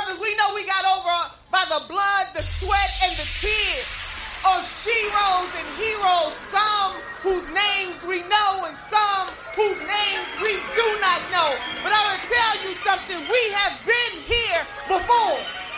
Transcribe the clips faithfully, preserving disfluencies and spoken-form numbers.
brothers, we know we got over by the blood, the sweat, and the tears of sheroes and heroes, some whose names we know and some whose names we do not know. But I'm going to tell you something, we have been here before.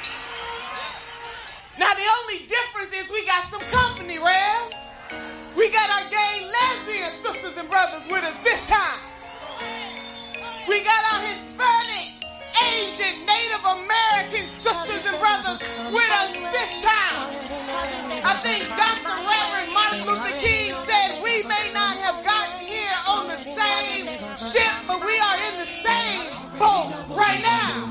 Now the only difference is we got some company, Rev. We got our gay lesbian sisters and brothers with us this time. We got our Hispanic, Asian, Native American sisters and brothers with us this time. I think Doctor Reverend Martin Luther King said we may not have gotten here on the same ship, but we are in the same boat right now.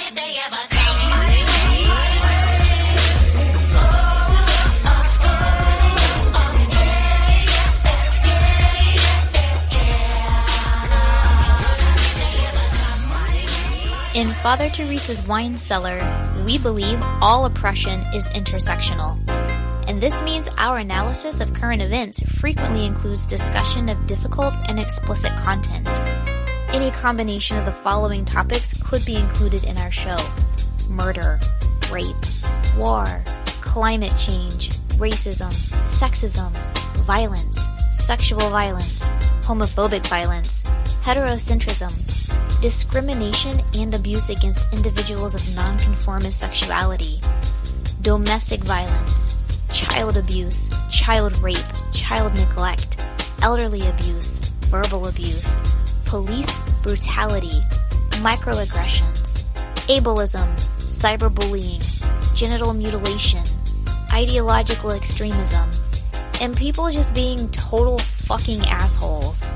In Father Teresa's Wine Cellar, we believe all oppression is intersectional. And this means our analysis of current events frequently includes discussion of difficult and explicit content. Any combination of the following topics could be included in our show: murder, rape, war, climate change, racism, sexism, violence, sexual violence, homophobic violence, heterocentrism, discrimination and abuse against individuals of nonconformist sexuality, domestic violence, child abuse, child rape, child neglect, elderly abuse, verbal abuse, police brutality, microaggressions, ableism, cyberbullying, genital mutilation, ideological extremism, and people just being total fucking assholes.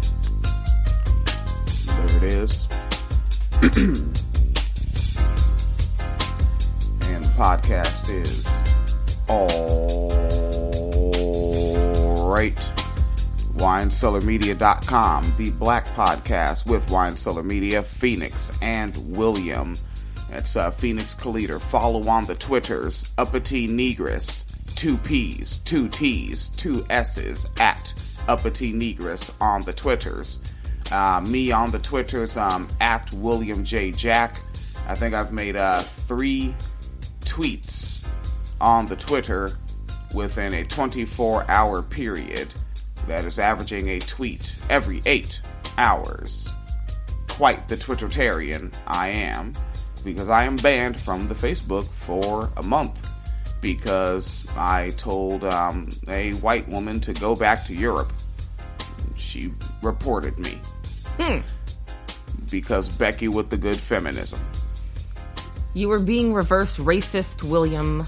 There it is. And the podcast is all right. wine cellar media dot com, the black podcast with Wine Cellar Media, Phoenix and William. That's uh, Phoenix Caliter. Follow on the Twitters, Uppity Negress, two P's, two T's, two S's, at Uppity Negress on the Twitters. Uh, me on the Twitters, um, at William J. Jack. I think I've made uh, three tweets on the Twitter within a twenty-four hour period. That is averaging a tweet every eight hours. Quite the Twittertarian I am, because I am banned from the Facebook for a month because I told um, a white woman to go back to Europe. She reported me. Hmm. Because Becky with the good feminism. You were being reverse racist, William.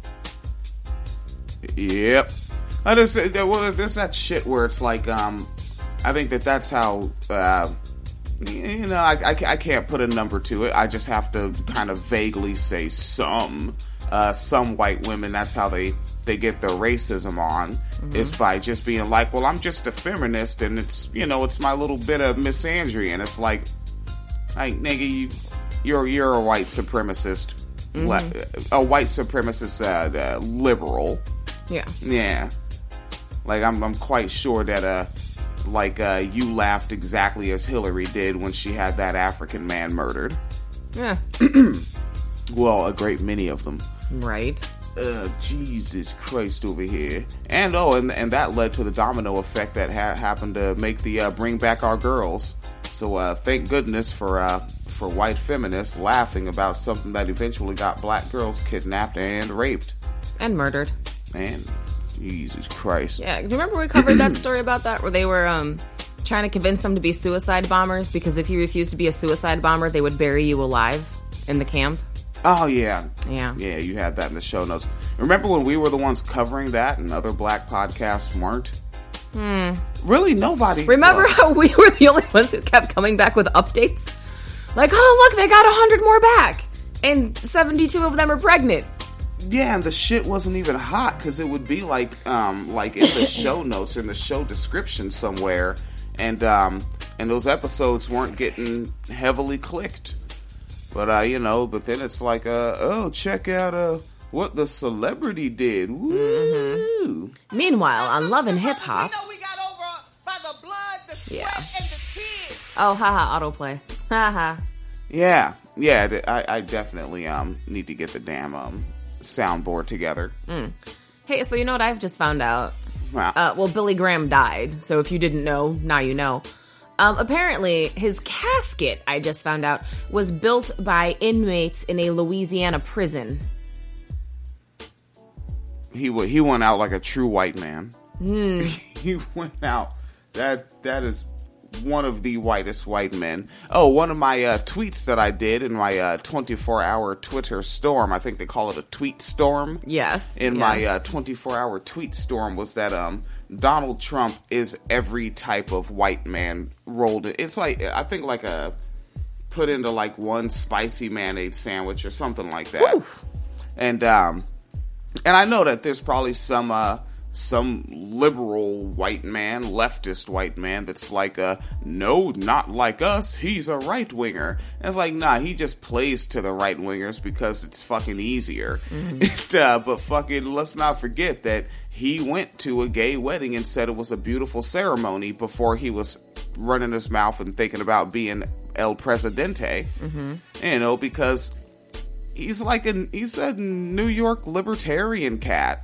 Yep. I just, well, there's that shit where it's like, um, I think that that's how, uh, you know, I, I, I can't put a number to it. I just have to kind of vaguely say some, uh, some white women, that's how they, they get their racism on, mm-hmm. is by just being like, well, I'm just a feminist, and it's, you know, it's my little bit of misandry, and it's like, hey, nigga, you, you're, you're a white supremacist, mm-hmm. le- a white supremacist, uh, uh, liberal. Yeah. Yeah. Like, I'm, I'm quite sure that, uh, like, uh, you laughed exactly as Hillary did when she had that African man murdered. Yeah. Well, a great many of them. Right. Uh, Jesus Christ over here. And oh, and and that led to the domino effect that ha- happened to make the uh, Bring Back Our Girls. So uh, thank goodness for uh, for white feminists laughing about something that eventually got black girls kidnapped and raped. And murdered. Man, Jesus Christ. Yeah, do you remember we covered that story about that? Where they were um, trying to convince them to be suicide bombers because if you refused to be a suicide bomber, they would bury you alive in the camp. Oh, yeah. Yeah. Yeah, you had that in the show notes. Remember when we were the ones covering that and other black podcasts weren't? Hmm. Really, nobody. Remember well, how we were the only ones who kept coming back with updates? Like, oh, look, they got one hundred more back. And seventy-two of them are pregnant. Yeah, and the shit wasn't even hot because it would be like, um, like in the show notes, in the show description somewhere. And, um, and those episodes weren't getting heavily clicked. But, uh, you know, but then it's like, uh, oh, check out uh, what the celebrity did. Woo! Mm-hmm. Meanwhile, on Love and Hip Hop. Yeah. Oh, haha, autoplay. Haha. Yeah, yeah, I, I definitely um need to get the damn um soundboard together. Mm. Hey, so you know what I've just found out? Wow. Uh, well, Billy Graham died, so if you didn't know, now you know. Um, apparently, his casket, I just found out, was built by inmates in a Louisiana prison. He w- he went out like a true white man. Mm. He went out. That that is one of the whitest white men. Oh, one of my uh, tweets that I did in my uh, twenty-four hour Twitter storm, I think they call it a tweet storm. Yes. In yes. my uh, twenty-four hour tweet storm was that um Donald Trump is every type of white man rolled. It's like, I think like a put into like one spicy mayonnaise sandwich or something like that. Woo. And um and I know that there's probably some uh some liberal white man, leftist white man that's like, uh, no, not like us, he's a right-winger. And it's like, nah, he just plays to the right-wingers because it's fucking easier. Mm-hmm. It, uh, but fucking, let's not forget that he went to a gay wedding and said it was a beautiful ceremony before he was running his mouth and thinking about being El Presidente. Mm-hmm. You know, because he's like a, he's a New York libertarian cat.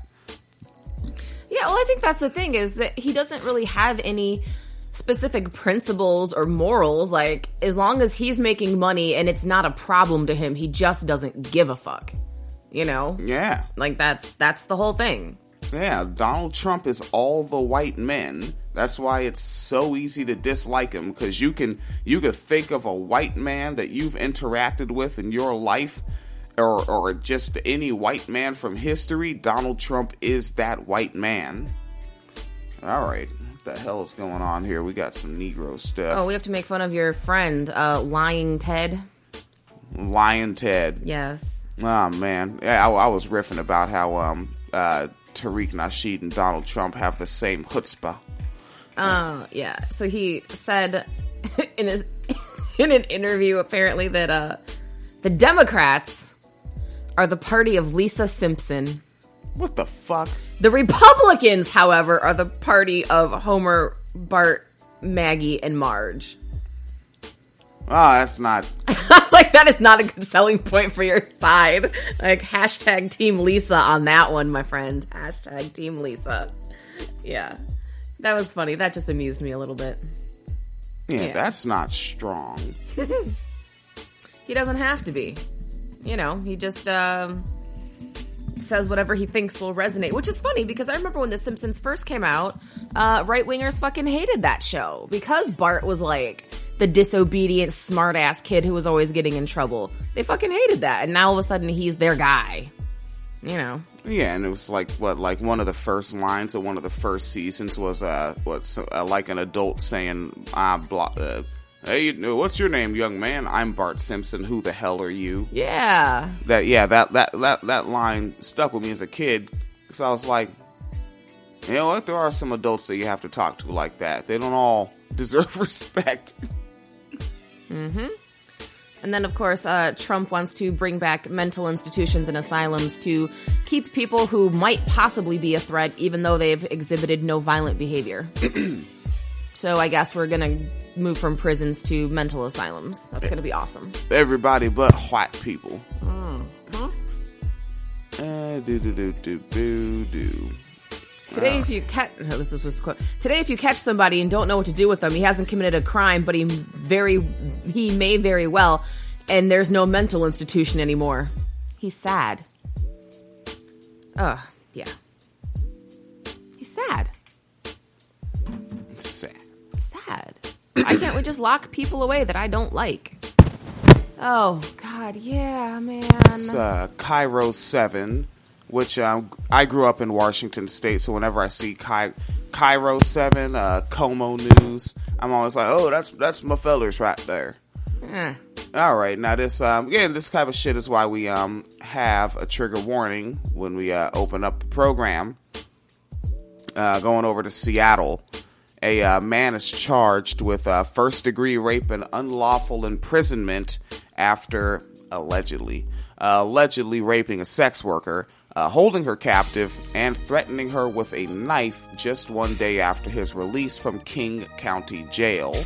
Yeah, well, I think that's the thing, is that he doesn't really have any specific principles or morals. Like, as long as he's making money and it's not a problem to him, he just doesn't give a fuck. You know? Yeah. Like, that's that's the whole thing. Yeah, Donald Trump is all the white men. That's why it's so easy to dislike him, because you can you can think of a white man that you've interacted with in your life, Or, or just any white man from history. Donald Trump is that white man. All right. What the hell is going on here? We got some Negro stuff. Oh, we have to make fun of your friend, uh, Lying Ted. Lying Ted. Yes. Oh, man. I, I was riffing about how um, uh, Tariq Nasheed and Donald Trump have the same chutzpah. Uh, yeah. So he said in his in an interview, apparently, that uh, the Democrats are the party of Lisa Simpson. What the fuck? The Republicans, however, are the party of Homer, Bart, Maggie, and Marge. Oh, that's not... Like, that is not a good selling point for your side. Like, hashtag Team Lisa on that one, my friend. Hashtag Team Lisa. Yeah. That was funny. That just amused me a little bit. Yeah, yeah. That's not strong. He doesn't have to be. You know, he just um, says whatever he thinks will resonate, which is funny because I remember when The Simpsons first came out, uh, right-wingers fucking hated that show because Bart was like the disobedient, smart-ass kid who was always getting in trouble. They fucking hated that, and now all of a sudden he's their guy. You know. Yeah, and it was like, what, like one of the first lines of one of the first seasons was, uh, what's uh, like an adult saying, ah, blah, uh, hey, what's your name, young man? I'm Bart Simpson. Who the hell are you? Yeah. That yeah, that that that, that line stuck with me as a kid. Because I was like, you know what? There are some adults that you have to talk to like that. They don't all deserve respect. Mm-hmm. And then, of course, uh, Trump wants to bring back mental institutions and asylums to keep people who might possibly be a threat, even though they've exhibited no violent behavior. So I guess we're going to move from prisons to mental asylums. That's going to be awesome. Everybody but white people. Mm-hmm. Uh, do do do do do do. Today, if you catch no, this was quote. Today, if you catch somebody and don't know what to do with them, he hasn't committed a crime, but he very he may very well, and there's no mental institution anymore. He's sad. Ugh, yeah. He's sad. Sad. Sad. Why can't we just lock people away that I don't like? Oh God, yeah, man. It's uh, Cairo seven. Which um, I grew up in Washington State, so whenever I see Ky- Cairo seven, uh, Como News, I'm always like, oh, that's that's my fellers right there. Eh. All right, now this um, again, this type of shit is why we um have a trigger warning when we uh, open up the program. Uh, going over to Seattle, a uh, man is charged with uh, first degree rape and unlawful imprisonment after allegedly uh, allegedly raping a sex worker. Uh, holding her captive and threatening her with a knife just one day after his release from King County Jail.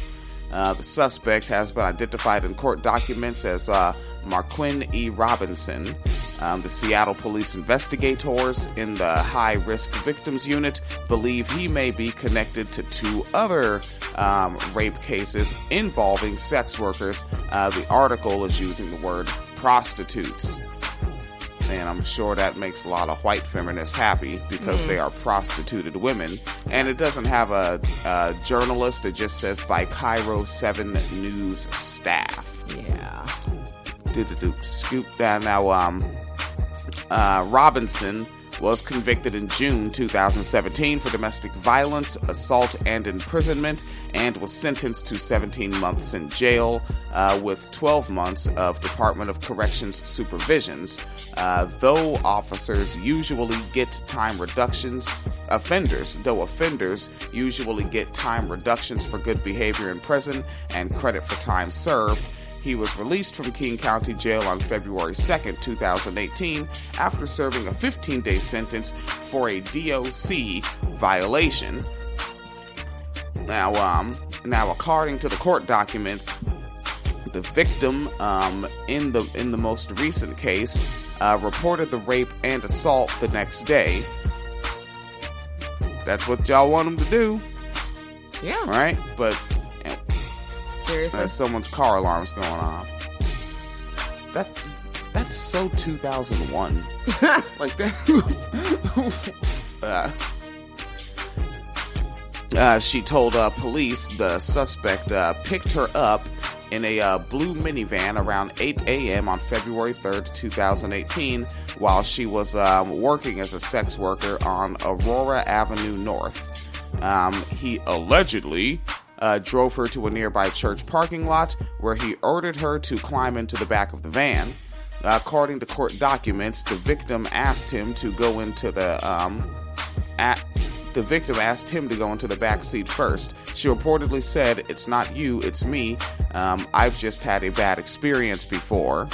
Uh, the suspect has been identified in court documents as uh, Marquin E. Robinson. Um, the Seattle police investigators in the high-risk victims unit believe he may be connected to two other um, rape cases involving sex workers. Uh, the article is using the word prostitutes. And I'm sure that makes a lot of white feminists happy because mm. they are prostituted women. And it doesn't have a, a journalist. It just says by Cairo seven News staff. Yeah. Do-do-do. Scoop down. Now, um, uh, Robinson was convicted in June twenty seventeen for domestic violence, assault, and imprisonment, and was sentenced to seventeen months in jail uh, with twelve months of Department of Corrections supervisions. Uh, though officers usually get time reductions, offenders, though offenders usually get time reductions for good behavior in prison and credit for time served, he was released from King County Jail on February second, twenty eighteen, after serving a fifteen-day sentence for a D O C violation. Now, um, now, according to the court documents, the victim um, in the in the most recent case uh, reported the rape and assault the next day. That's what y'all want him to do, yeah, right? But. Seriously? Uh, someone's car alarm's going off. That that's so two thousand one. Like that. uh, uh, she told uh, police the suspect uh, picked her up in a uh, blue minivan around eight a.m. on February third, twenty eighteen, while she was um, working as a sex worker on Aurora Avenue North. Um, he allegedly Uh, drove her to a nearby church parking lot where he ordered her to climb into the back of the van. Uh, according to court documents, the victim asked him to go into the um, at the victim asked him to go into the back seat first. She reportedly said, "It's not you, it's me. Um, I've just had a bad experience before."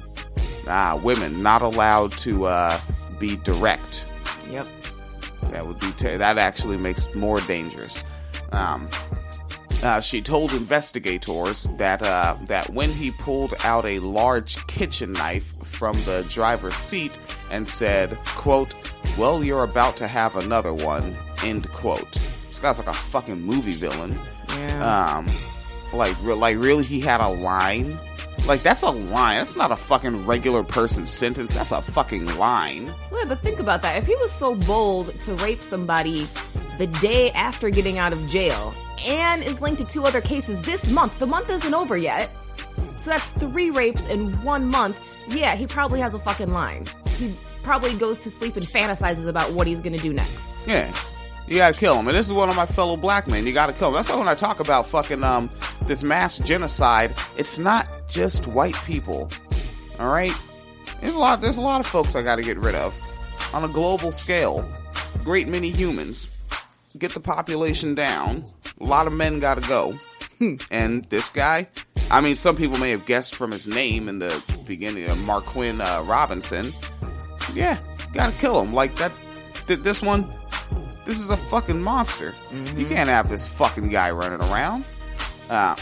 Ah, women not allowed to uh, be direct. Yep. That would be ter- that actually makes more dangerous. Um, Uh, she told investigators that uh, that when he pulled out a large kitchen knife from the driver's seat and said, quote, "Well, you're about to have another one," end quote. This guy's like a fucking movie villain. Yeah. Um, like, re- like really, he had a line? Like, that's a line. That's not a fucking regular person sentence. That's a fucking line. Yeah, but think about that. If he was so bold to rape somebody the day after getting out of jail and is linked to two other cases this month, the month isn't over yet, so that's three rapes in one month, yeah, he probably has a fucking line. He probably goes to sleep and fantasizes about what he's gonna do next. Yeah. You gotta kill him. And this is one of my fellow black men. You gotta kill him. That's why when I talk about fucking um this mass genocide, it's not just white people. Alright? There's a lot there's a lot of folks I gotta get rid of. On a global scale. Great many humans. Get the population down. A lot of men gotta go. And this guy, I mean, some people may have guessed from his name in the beginning of Marquin uh, Robinson. Yeah, gotta kill him. Like that, th- this one, this is a fucking monster. Mm-hmm. You can't have this fucking guy running around. Uh,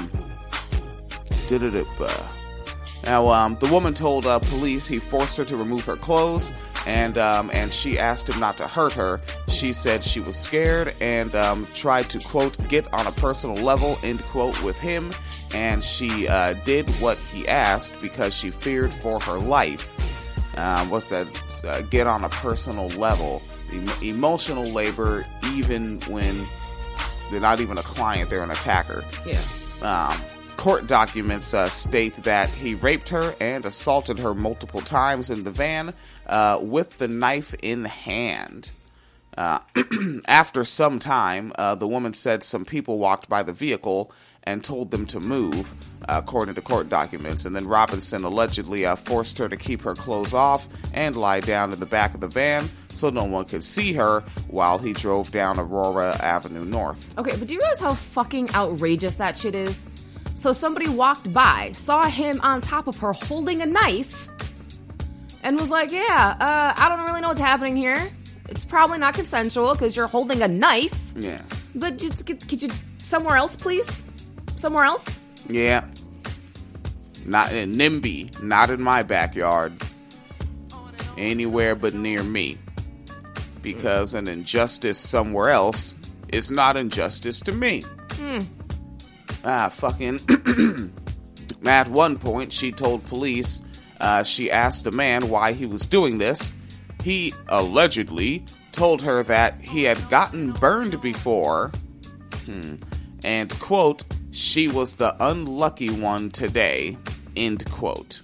now, um, the woman told uh, police he forced her to remove her clothes, and um, and she asked him not to hurt her. She said she was scared and um, tried to, quote, get on a personal level, end quote, with him, and she uh, did what he asked because she feared for her life. Um, what's that? Uh, get on a personal level. Em- emotional labor, even when they're not even a client, they're an attacker. Yeah. Um, court documents uh, state that he raped her and assaulted her multiple times in the van uh, with the knife in hand. Uh, after some time, uh, the woman said some people walked by the vehicle and told them to move, uh, according to court documents. And then Robinson allegedly uh, forced her to keep her clothes off and lie down in the back of the van so no one could see her while he drove down Aurora Avenue North. Okay, but do you realize how fucking outrageous that shit is? So somebody walked by, saw him on top of her holding a knife, and was like, yeah, uh, I don't really know what's happening here. It's probably not consensual because you're holding a knife. Yeah. But just get, get you somewhere else, please? somewhere else? Yeah. Not in NIMBY. Not in my backyard. Anywhere but near me. Because an injustice somewhere else is not injustice to me. Hmm. Ah, fucking... At one point, she told police uh, she asked a man why he was doing this. He allegedly told her that he had gotten burned before. Hmm. And, quote, she was the unlucky one today, end quote.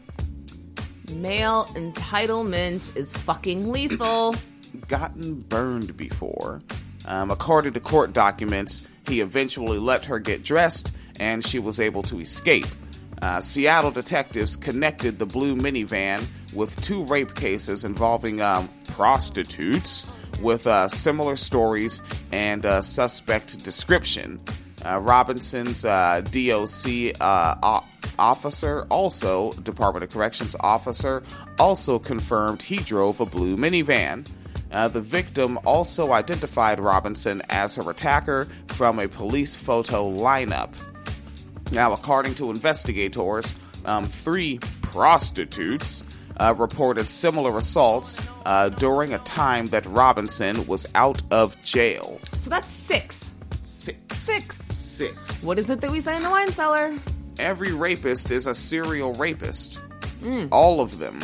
Male entitlement is fucking lethal. Gotten burned before. Um, according to court documents, he eventually let her get dressed and she was able to escape. Uh, Seattle detectives connected the blue minivan with two rape cases involving um, prostitutes with uh, similar stories and uh, suspect description. Uh, Robinson's uh, D O C uh, o- officer, also Department of Corrections officer, also confirmed he drove a blue minivan. Uh, the victim also identified Robinson as her attacker from a police photo lineup. Now, according to investigators, um, three prostitutes uh, reported similar assaults uh, during a time that Robinson was out of jail. So that's six. Six. Six. Six. What is it that we say in the wine cellar? Every rapist is a serial rapist. Mm. All of them.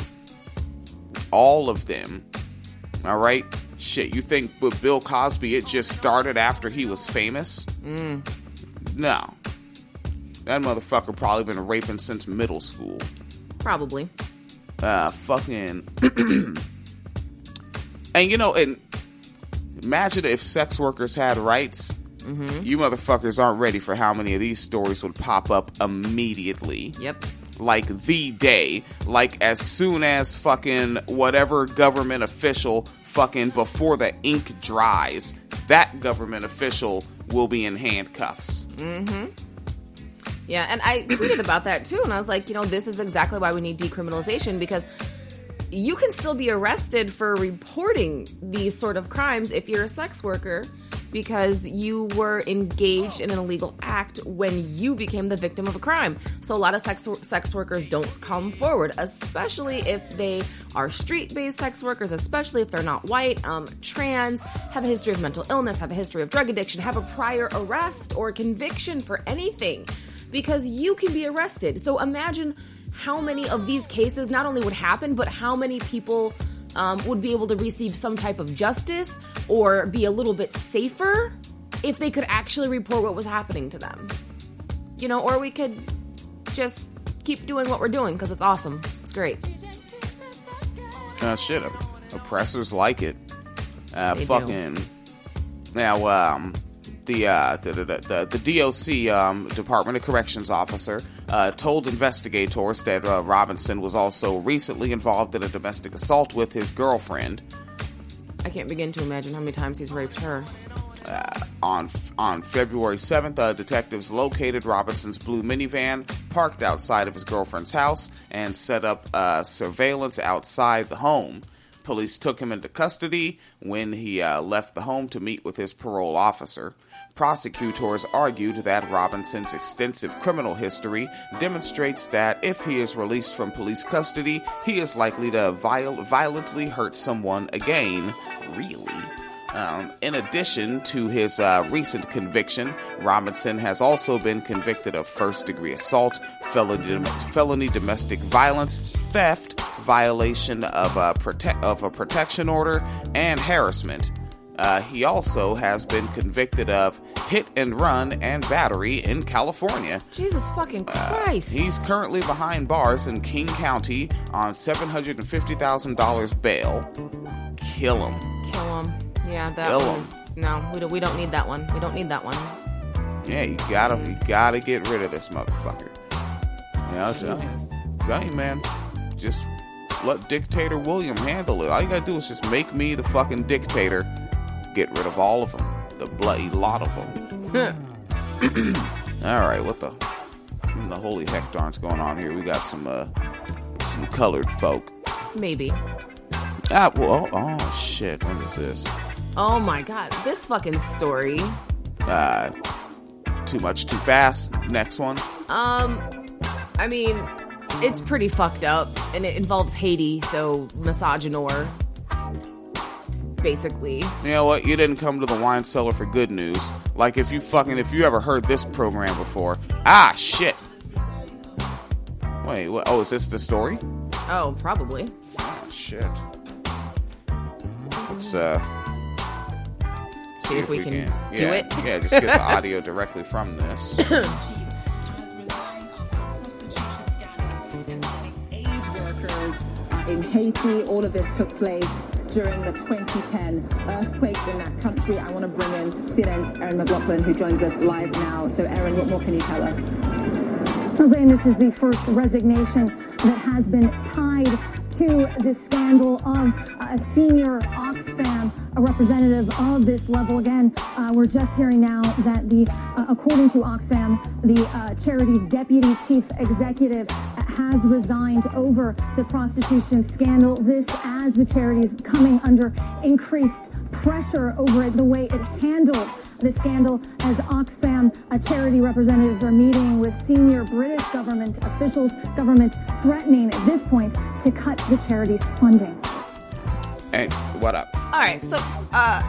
All of them. All right? Shit, you think with Bill Cosby it just started after he was famous? Mm. No. That motherfucker probably been raping since middle school. Probably. Uh, fucking... And, you know, and imagine if sex workers had rights. Mm-hmm. You motherfuckers aren't ready for how many of these stories would pop up immediately. Yep. Like the day. Like as soon as fucking whatever government official fucking before the ink dries, that government official will be in handcuffs. Mm-hmm. Yeah, and I tweeted about that too, and I was like, you know, this is exactly why we need decriminalization, because you can still be arrested for reporting these sort of crimes if you're a sex worker, because you were engaged in an illegal act when you became the victim of a crime. So a lot of sex sex workers don't come forward, especially if they are street-based sex workers, especially if they're not white, um, trans, have a history of mental illness, have a history of drug addiction, have a prior arrest or conviction for anything, because you can be arrested. So imagine how many of these cases not only would happen, but how many people um, would be able to receive some type of justice or be a little bit safer if they could actually report what was happening to them. You know, or we could just keep doing what we're doing because it's awesome. It's great. Uh, shit, oppressors like it. Uh, They fucking... Do. Now, um... The, uh, the, the, the, the D O C, um, Department of Corrections officer, uh, told investigators that uh, Robinson was also recently involved in a domestic assault with his girlfriend. I can't begin to imagine how many times he's raped her. Uh, on on February seventh, uh, detectives located Robinson's blue minivan, parked outside of his girlfriend's house, and set up uh, surveillance outside the home. Police took him into custody when he uh, left the home to meet with his parole officer. Prosecutors argued that Robinson's extensive criminal history demonstrates that if he is released from police custody, he is likely to viol- violently hurt someone again. Really? Um, in addition to his uh, recent conviction, Robinson has also been convicted of first-degree assault, felony, felony domestic violence, theft, violation of a, prote- of a protection order, and harassment. Uh, he also has been convicted of hit and run and battery in California. Jesus fucking Christ. Uh, he's currently behind bars in King County on seven hundred fifty thousand dollars bail. Kill him. Kill him. Yeah, that Kill was... No, we don't, we don't need that one. We don't need that one. Yeah, you gotta, you gotta get rid of this motherfucker. You know, tell you, tell you, man. Just let Dictator William handle it. All you gotta do is just make me the fucking dictator. Get rid of all of them. The bloody lot of them. Alright, what the... What the holy heck darn's going on here? We got some, uh... some colored folk. Maybe. Ah, well, oh, shit. What is this? Oh my god, this fucking story. Uh... too much, too fast? Next one. Um, I mean, it's pretty fucked up, and it involves Haiti, so misogynor, basically. You know what? You didn't come to the Wine Cellar for good news. Like, if you fucking, if you ever heard this program before. Ah, shit. Wait, what? Oh, is this the story? Oh, probably. Oh, shit. Let's, uh... See if we, we can, can do yeah, it. Yeah, just get the audio directly from this. In Haiti, all of this took place during the twenty ten earthquake in that country. I want to bring in C N N's Erin McLaughlin, who joins us live now. So, Erin, what more can you tell us? Elaine, this is the first resignation that has been tied to this scandal of uh, a senior Oxfam, a representative of this level. Again, uh, we're just hearing now that the, uh, according to Oxfam, the uh, charity's deputy chief executive has resigned over the prostitution scandal. This as the charity is coming under increased pressure over it, the way it handled the scandal, as Oxfam uh, charity representatives are meeting with senior British government officials, government threatening at this point to cut the charity's funding. Hey, what up? All right, so, uh,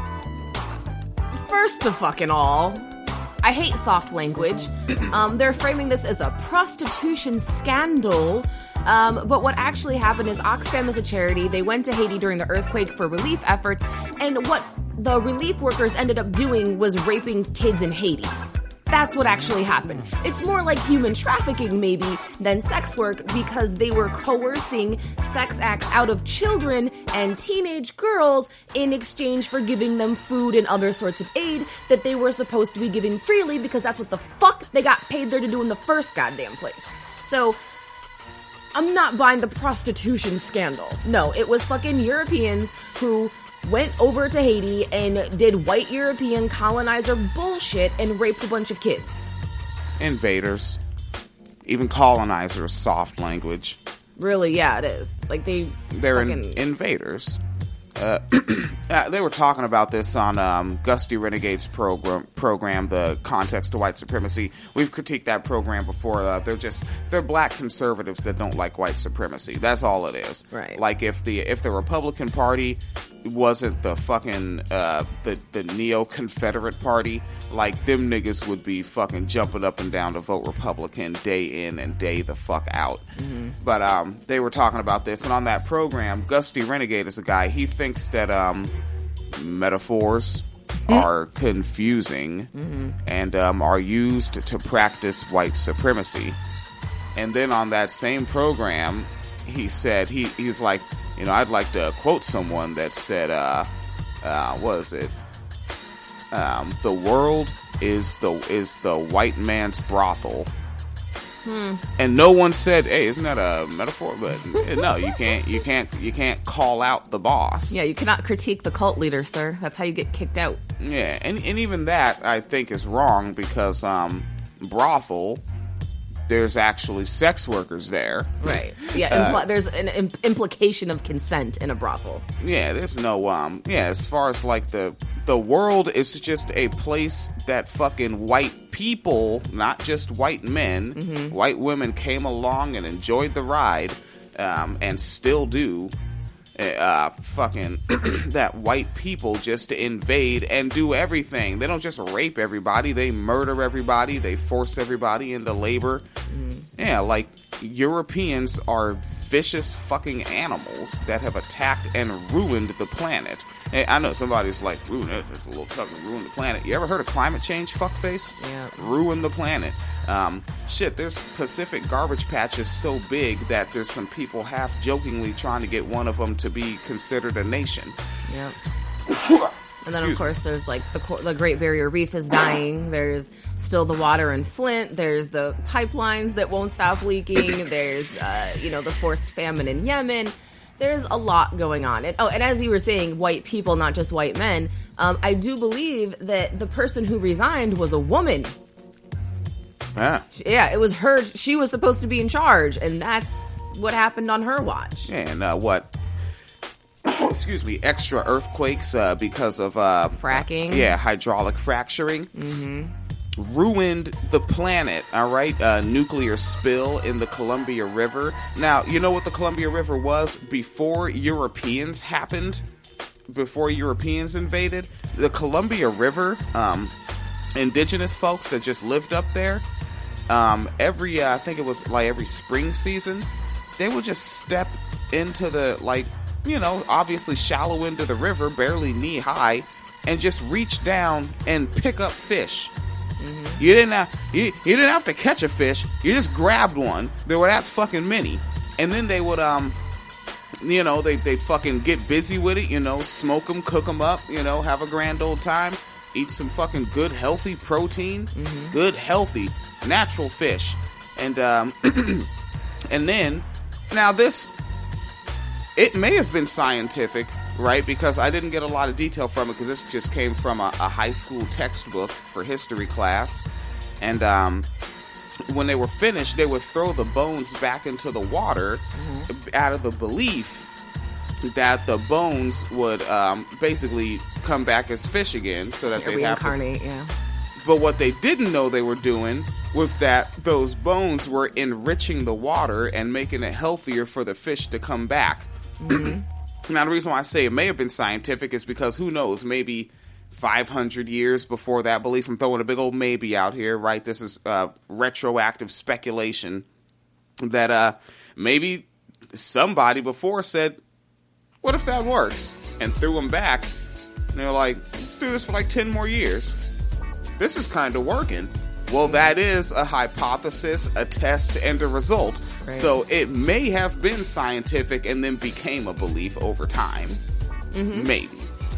first of fucking all, I hate soft language. Um, they're framing this as a prostitution scandal. Um, but what actually happened is Oxfam is a charity. They went to Haiti during the earthquake for relief efforts. And what the relief workers ended up doing was raping kids in Haiti. That's what actually happened. It's more like human trafficking, maybe, than sex work, because they were coercing sex acts out of children and teenage girls in exchange for giving them food and other sorts of aid that they were supposed to be giving freely, because that's what the fuck they got paid there to do in the first goddamn place. So, I'm not buying the prostitution scandal. No, it was fucking Europeans who went over to Haiti and did white European colonizer bullshit and raped a bunch of kids. Invaders. Even colonizers, soft language. Really, yeah, it is. Like, they They're fucking... in- invaders. Uh, they were talking about this on um, Gusty Renegade's program, program, The Context to White Supremacy. We've critiqued that program before. Uh, they're just, they're black conservatives that don't like white supremacy. That's all it is. Right. Like, if the if the Republican Party wasn't the fucking, uh, the, the neo-Confederate Party, like, them niggas would be fucking jumping up and down to vote Republican day in and day the fuck out. Mm-hmm. But um, they were talking about this, and on that program, Gusty Renegade is a guy, he thinks that um, metaphors mm-hmm. are confusing mm-hmm. and um, are used to practice white supremacy. And then on that same program, he said, he he's like, you know, I'd like to quote someone that said, uh, uh, what is it? Um, the world is the is the white man's brothel. Hmm. And no one said, "Hey, isn't that a metaphor?" But no, you can't, you can't, you can't call out the boss. Yeah, you cannot critique the cult leader, sir. That's how you get kicked out. Yeah, and and even that I think is wrong, because um, brothel, there's actually sex workers there. Right. Yeah. Impl- uh, there's an im- implication of consent in a brothel. Yeah. There's no um. Yeah. As far as like the the world is just a place that fucking white people, not just white men, mm-hmm. white women came along and enjoyed the ride, um, and still do. Uh, fucking that white people just invade and do everything. They don't just rape everybody, they murder everybody, they force everybody into labor. Mm-hmm. Yeah, like Europeans are vicious fucking animals that have attacked and ruined the planet. Hey, I know somebody's like, ruin it, it's a little tough to ruin the planet. You ever heard of climate change, fuckface? Yeah. Ruin the planet. Um, shit, there's Pacific garbage patches so big that there's some people half jokingly trying to get one of them to be considered a nation. Yeah. And then, of course, there's like the, the Great Barrier Reef is dying. There's still the water in Flint. There's the pipelines that won't stop leaking. There's, uh, you know, the forced famine in Yemen. There's a lot going on. And, oh, and as you were saying, white people, not just white men, um, I do believe that the person who resigned was a woman. Yeah. Yeah, it was her. She was supposed to be in charge, and that's what happened on her watch. Yeah, and uh, what? Excuse me, extra earthquakes uh, because of uh, fracking. Yeah, hydraulic fracturing. Mm-hmm. ruined the planet, all right? Uh, nuclear spill in the Columbia River. Now, you know what the Columbia River was before Europeans happened? Before Europeans invaded? The Columbia River, um, indigenous folks that just lived up there, um, every, uh, I think it was like every spring season, they would just step into the, like, you know, obviously shallow into the river, barely knee high, and just reach down and pick up fish. Mm-hmm. You didn't have you, you didn't have to catch a fish. You just grabbed one. They were that fucking many, and then they would um, you know, they they'd fucking get busy with it. You know, smoke them, cook them up. You know, have a grand old time. Eat some fucking good healthy protein, mm-hmm. good healthy natural fish, and um, and then now this. It may have been scientific, right? Because I didn't get a lot of detail from it because this just came from a, a high school textbook for history class. And um, when they were finished, they would throw the bones back into the water mm-hmm. out of the belief that the bones would um, basically come back as fish again, so that yeah, they'd reincarnate. Have to... Yeah. But what they didn't know they were doing was that those bones were enriching the water and making it healthier for the fish to come back. Mm-hmm. Now, the reason why I say it may have been scientific is because who knows, maybe five hundred years before that belief, I'm throwing a big old maybe out here, right? This is uh, retroactive speculation that uh, maybe somebody before said, what if that works? And threw them back. And they're like, let's do this for like ten more years. This is kind of working. Well, that is a hypothesis, a test, and a result. Right. So it may have been scientific and then became a belief over time. Mm-hmm. Maybe.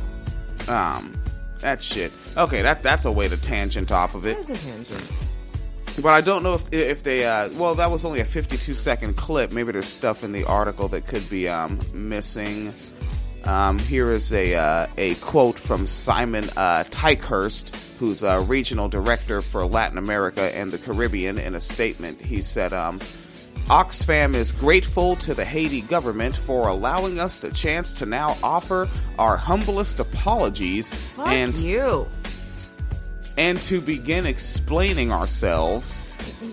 Um, that shit. Okay, that that's a way to tangent off of it. That is a tangent. But I don't know if if they. Uh, well, that was only a fifty-two second clip. Maybe there's stuff in the article that could be um, missing. Um, here is a uh, a quote from Simon uh, Tykehurst, who's a regional director for Latin America and the Caribbean. In a statement, he said, um, Oxfam is grateful to the Haiti government for allowing us the chance to now offer our humblest apologies Fuck and you. and to begin explaining ourselves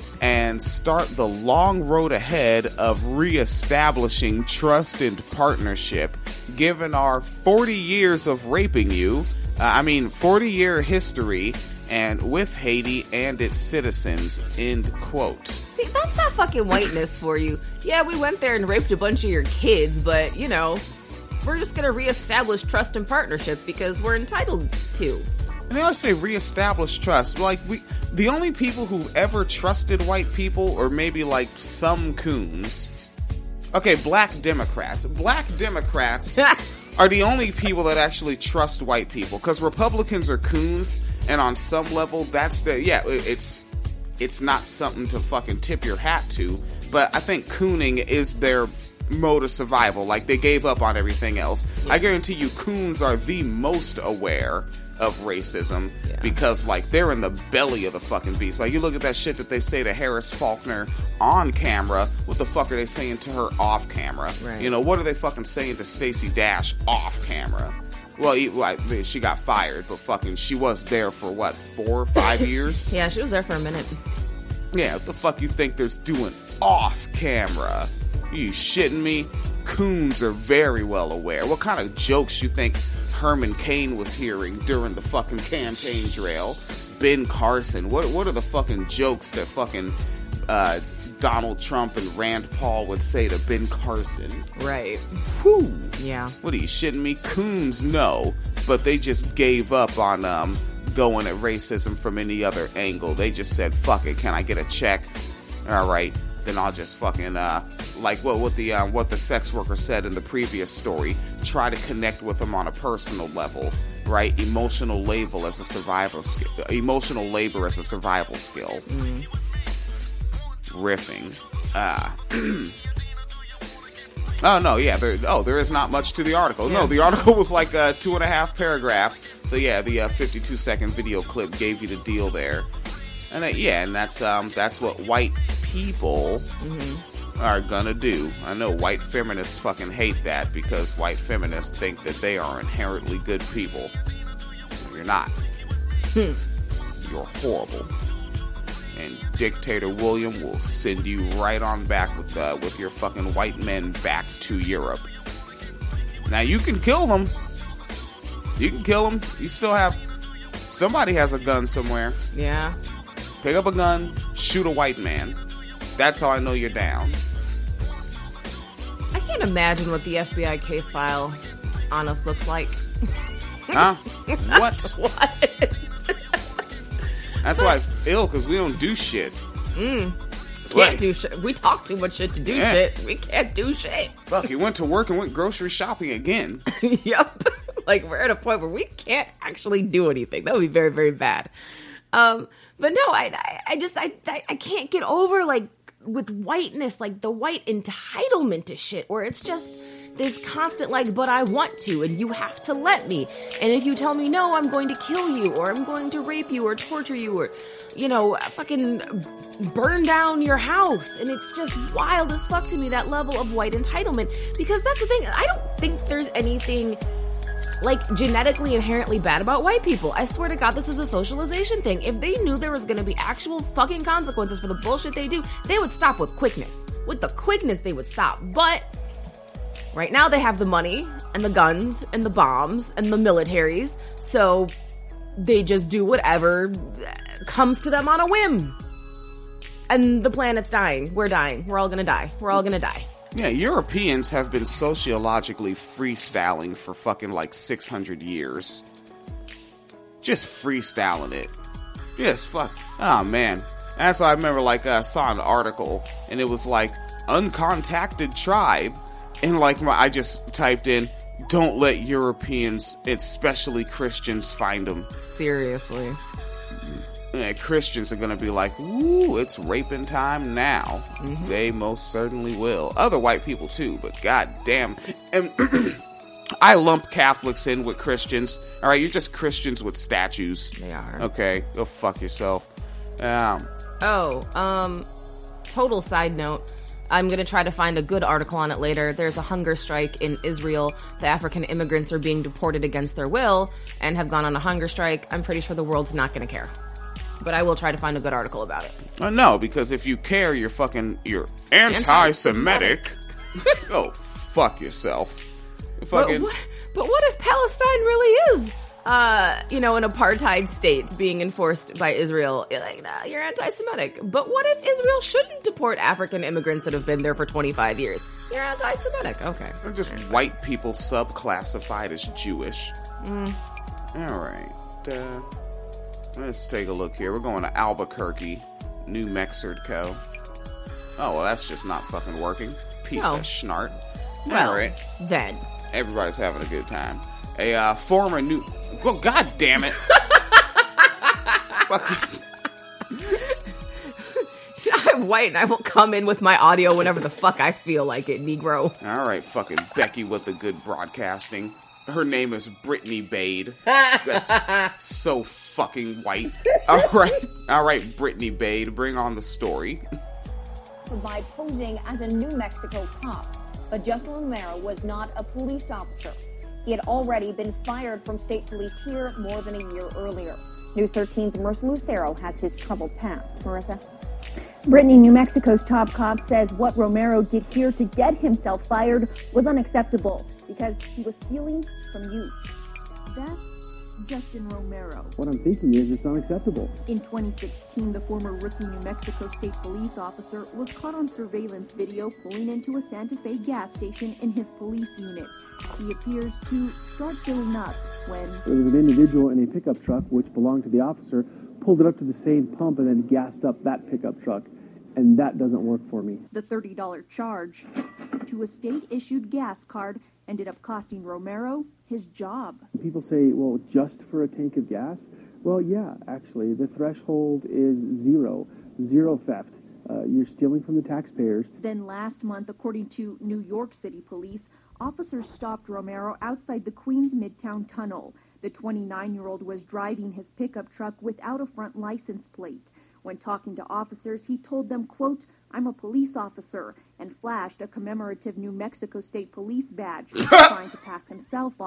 and start the long road ahead of reestablishing trust and partnership. Given our forty years of raping you, uh, I mean forty year history, and with Haiti and its citizens, end quote. See, that's not fucking whiteness for you. Yeah, we went there and raped a bunch of your kids, but, you know, we're just gonna reestablish trust and partnership because we're entitled to. And they always say reestablish trust. Like, we, the only people who ever trusted white people, or maybe like some coons. Okay, black Democrats. Black Democrats are the only people that actually trust white people. Because Republicans are coons, and on some level, that's the, yeah, it's, it's not something to fucking tip your hat to. But I think cooning is their mode of survival. Like, they gave up on everything else. I guarantee you, coons are the most aware of racism yeah. because, like, they're in the belly of the fucking beast. Like, you look at that shit that they say to Harris Faulkner on camera. What the fuck are they saying to her off camera? Right. You know, what are they fucking saying to Stacey Dash off camera? Well, like, she got fired, but fucking she was there for what, four or five years? Yeah, she was there for a minute. Yeah, what the fuck you think they're doing off camera? You shitting me? Coons are very well aware. What kind of jokes you think Herman Cain was hearing during the fucking campaign trail? Ben Carson. What what are the fucking jokes that fucking uh, Donald Trump and Rand Paul would say to Ben Carson? Right. Whew. Yeah. What are you shitting me? Coons know, but they just gave up on um going at racism from any other angle. They just said, fuck it, can I get a check? All right. Then I'll just fucking uh, like what what the uh, what the sex worker said in the previous story. Try to connect with them on a personal level, right? Emotional labor as a survival skill. Emotional labor as a survival skill. Mm. Riffing. Ah. Uh, oh no, yeah. There, oh, there is not much to the article. Yeah. No, the article was like uh, two and a half paragraphs. So yeah, the uh, fifty-two second video clip gave you the deal there. And uh, yeah, and that's um that's what white people mm-hmm. are gonna do. I know white feminists fucking hate that because white feminists think that they are inherently good people. You're not. Hmm. you're horrible. And Dictator William will send you right on back with uh, with your fucking white men back to Europe. Now, you can kill them. You can kill them. You still have... Somebody has a gun somewhere. Yeah. Pick up a gun, shoot a white man. That's how I know you're down. I can't imagine what the F B I case file on us looks like. Huh? What? What? That's why it's ill, because we don't do shit. Mm. Can't Right. do shit. We talk too much shit to do Yeah. shit. We can't do shit. Fuck, you went to work and went grocery shopping again. Yep. Like, we're at a point where we can't actually do anything. That would be very, very bad. Um, but no, I, I, I just, I, I, I can't get over, like, with whiteness, like the white entitlement to shit, where it's just this constant, like, but I want to, and you have to let me. And if you tell me no, I'm going to kill you, or I'm going to rape you, or torture you, or, you know, fucking burn down your house. And it's just wild as fuck to me, that level of white entitlement. Because that's the thing, I don't think there's anything like genetically inherently bad about white people. I swear to God, this is a socialization thing. If they knew there was going to be actual fucking consequences for the bullshit they do, they would stop with quickness. With the quickness, they would stop. But right now they have the money and the guns and the bombs and the militaries, so they just do whatever comes to them on a whim. And the planet's dying. We're dying. We're all gonna die. We're all gonna die. Yeah, Europeans have been sociologically freestyling for fucking like six hundred years. Just freestyling it. Just fuck. Oh, man. That's why I remember, like, I uh, saw an article, and it was like, uncontacted tribe, and like, my, I just typed in, don't let Europeans, especially Christians, find them. Seriously. And Christians are going to be like, ooh, it's raping time now. Mm-hmm. They most certainly will. Other white people too, but goddamn. And I lump Catholics in with Christians. All right, you're just Christians with statues. They are. Okay, go fuck yourself. Um, oh, um, total side note. I'm going to try to find a good article on it later. There's a hunger strike in Israel. The African immigrants are being deported against their will and have gone on a hunger strike. I'm pretty sure the world's not going to care. But I will try to find a good article about it. uh, no, because if you care, you're fucking, you're anti-Semitic. Go fuck yourself. Fucking. But what, but what if Palestine really is, uh, you know, an apartheid state being enforced by Israel? You're like, nah, you're anti-Semitic. But what if Israel shouldn't deport African immigrants that have been there for twenty-five years? You're anti-Semitic. Okay. They're just white people subclassified as Jewish. Mm. All right. Uh, let's take a look here. We're going to Albuquerque, New Mexico. Oh, well, that's just not fucking working. Piece No. of schnart. Well, All right. then. Everybody's having a good time. A uh, former new... Well, god damn it. Fucking... I'm white and I will come in with my audio whenever the fuck I feel like it, Negro. All right, fucking Becky with the good broadcasting. Her name is Brittany Bade. That's so fucking white. All right. All right, Brittany Bade, bring on the story. By posing as a New Mexico cop. But Justin Romero was not a police officer. He had already been fired from state police here more than a year earlier. News thirteen's Marissa Lucero has his troubled past. Marissa? Brittany, New Mexico's top cop, says what Romero did here to get himself fired was unacceptable because he was stealing from youth. That's Justin Romero. What I'm thinking is it's unacceptable. In twenty sixteen, the former rookie New Mexico State Police officer was caught on surveillance video pulling into a Santa Fe gas station in his police unit. He appears to start filling up when... There was an individual in a pickup truck, which belonged to the officer, pulled it up to the same pump and then gassed up that pickup truck. And that doesn't work for me. The thirty dollars charge to a state-issued gas card ended up costing Romero his job. People say, well, just for a tank of gas? Well, yeah, actually, the threshold is zero. Zero theft. Uh, you're stealing from the taxpayers. Then last month, according to New York City Police, officers stopped Romero outside the Queens Midtown Tunnel. The twenty-nine-year-old was driving his pickup truck without a front license plate. When talking to officers, he told them, quote, "I'm a police officer," and flashed a commemorative New Mexico State Police badge, trying to pass himself off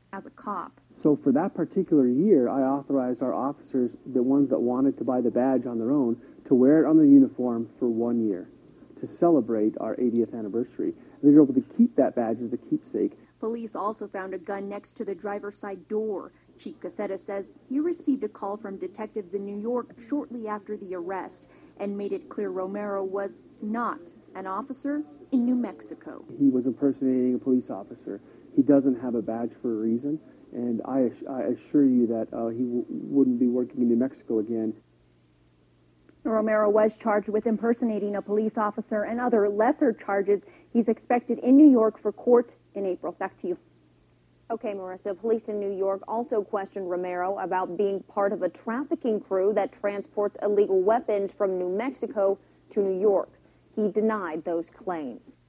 as a cop. So for that particular year, I authorized our officers, the ones that wanted to buy the badge on their own, to wear it on their uniform for one year to celebrate our eightieth anniversary. They were able to keep that badge as a keepsake. Police also found a gun next to the driver's side door. Chief Casetta says he received a call from detectives in New York shortly after the arrest and made it clear Romero was not an officer in New Mexico. He was impersonating a police officer. He doesn't have a badge for a reason, and I, I assure you that uh, he w- wouldn't be working in New Mexico again. Romero was charged with impersonating a police officer and other lesser charges. He's expected in New York for court in April. Back to you. Okay, Marissa, police in New York also questioned Romero about being part of a trafficking crew that transports illegal weapons from New Mexico to New York. He denied those claims.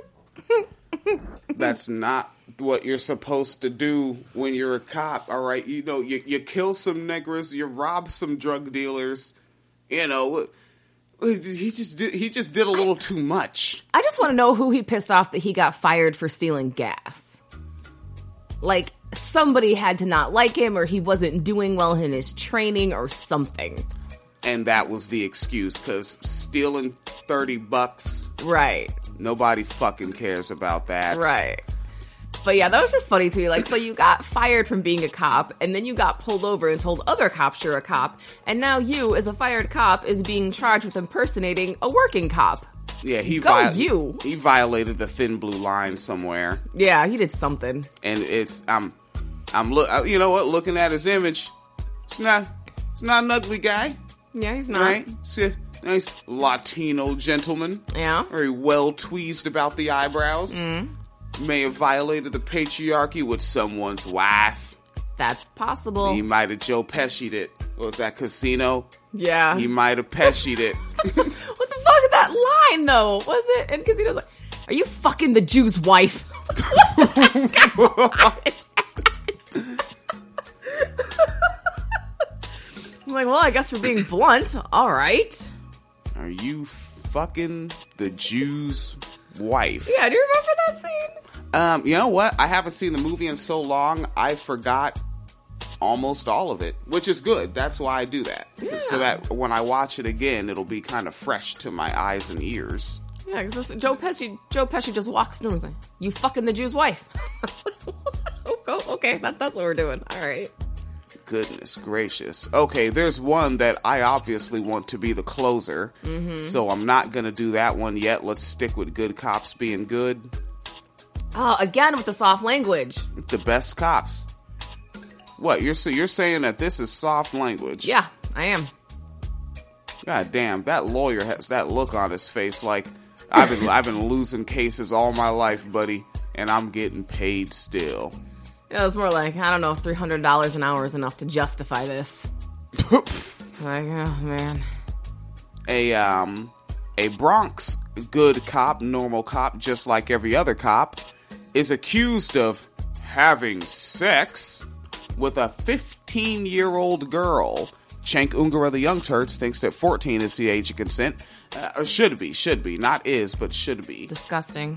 That's not what you're supposed to do when you're a cop, all right? You know, you, you kill some niggers, you rob some drug dealers, you know. He just did, he just did a little too much. I just want to know who he pissed off that he got fired for stealing gas. Like, somebody had to not like him, or he wasn't doing well in his training or something. And that was the excuse, because stealing thirty bucks. Right. Nobody fucking cares about that. Right. But yeah, that was just funny to me. Like, so you got fired from being a cop, and then you got pulled over and told other cops you're a cop, and now you, as a fired cop, is being charged with impersonating a working cop. Yeah, he Go vi- you. He violated the thin blue line somewhere. Yeah, he did something. And it's I'm I'm look you know what, looking at his image, it's not it's not an ugly guy. Yeah, he's not. Right? It's a nice Latino gentleman. Yeah. Very well tweezed about the eyebrows. Mm. May have violated the patriarchy with someone's wife. That's possible. He might have Joe Pesci'd it. What was that, Casino? Yeah. He might have Pesci'd it. What the fuck is that line, though? Was it? And Casino's like, are you fucking the Jew's wife? I was like, what the fuck? I'm like, well, I guess we're being blunt. All right. Are you fucking the Jew's wife? Yeah, do you remember that scene? Um, you know what? I haven't seen the movie in so long, I forgot almost all of it, which is good. That's why I do that. Yeah. So that when I watch it again, it'll be kind of fresh to my eyes and ears. Yeah, because Joe Pesci, Joe Pesci just walks through and is like, you fucking the Jew's wife. oh, okay, that, that's what we're doing. All right. Goodness gracious. Okay, there's one that I obviously want to be the closer, mm-hmm. so I'm not going to do that one yet. Let's stick with good cops being good. Oh, again with the soft language. The best cops. What, you're so you're saying that this is soft language? Yeah, I am. God damn, that lawyer has that look on his face like, I've been I've been losing cases all my life, buddy, and I'm getting paid still. It was more like, I don't know if three hundred dollars an hour is enough to justify this. Like, oh, man. A, um, a Bronx good cop, normal cop, just like every other cop, is accused of having sex with a fifteen-year-old girl. Cenk Uygur of the Young Turks thinks that fourteen is the age of consent. Uh, should be, should be. Not is, but should be. Disgusting.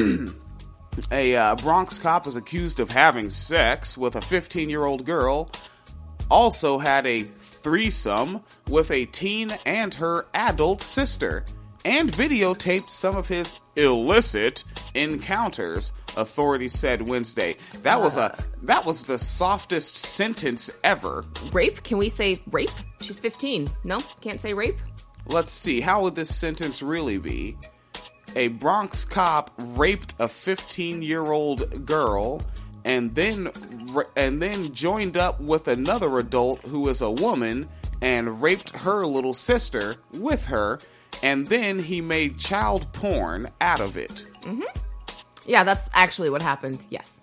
A uh, Bronx cop is accused of having sex with a fifteen-year-old girl. Also had a threesome with a teen and her adult sister. And videotaped some of his illicit encounters, authorities said Wednesday. That was a that was the softest sentence ever. Rape? Can we say rape? She's fifteen. No? Can't say rape? Let's see. How would this sentence really be? A Bronx cop raped a fifteen-year-old girl and then and then joined up with another adult who is a woman and raped her little sister with her, and then he made child porn out of it. Mm-hmm. Yeah, that's actually what happened, yes.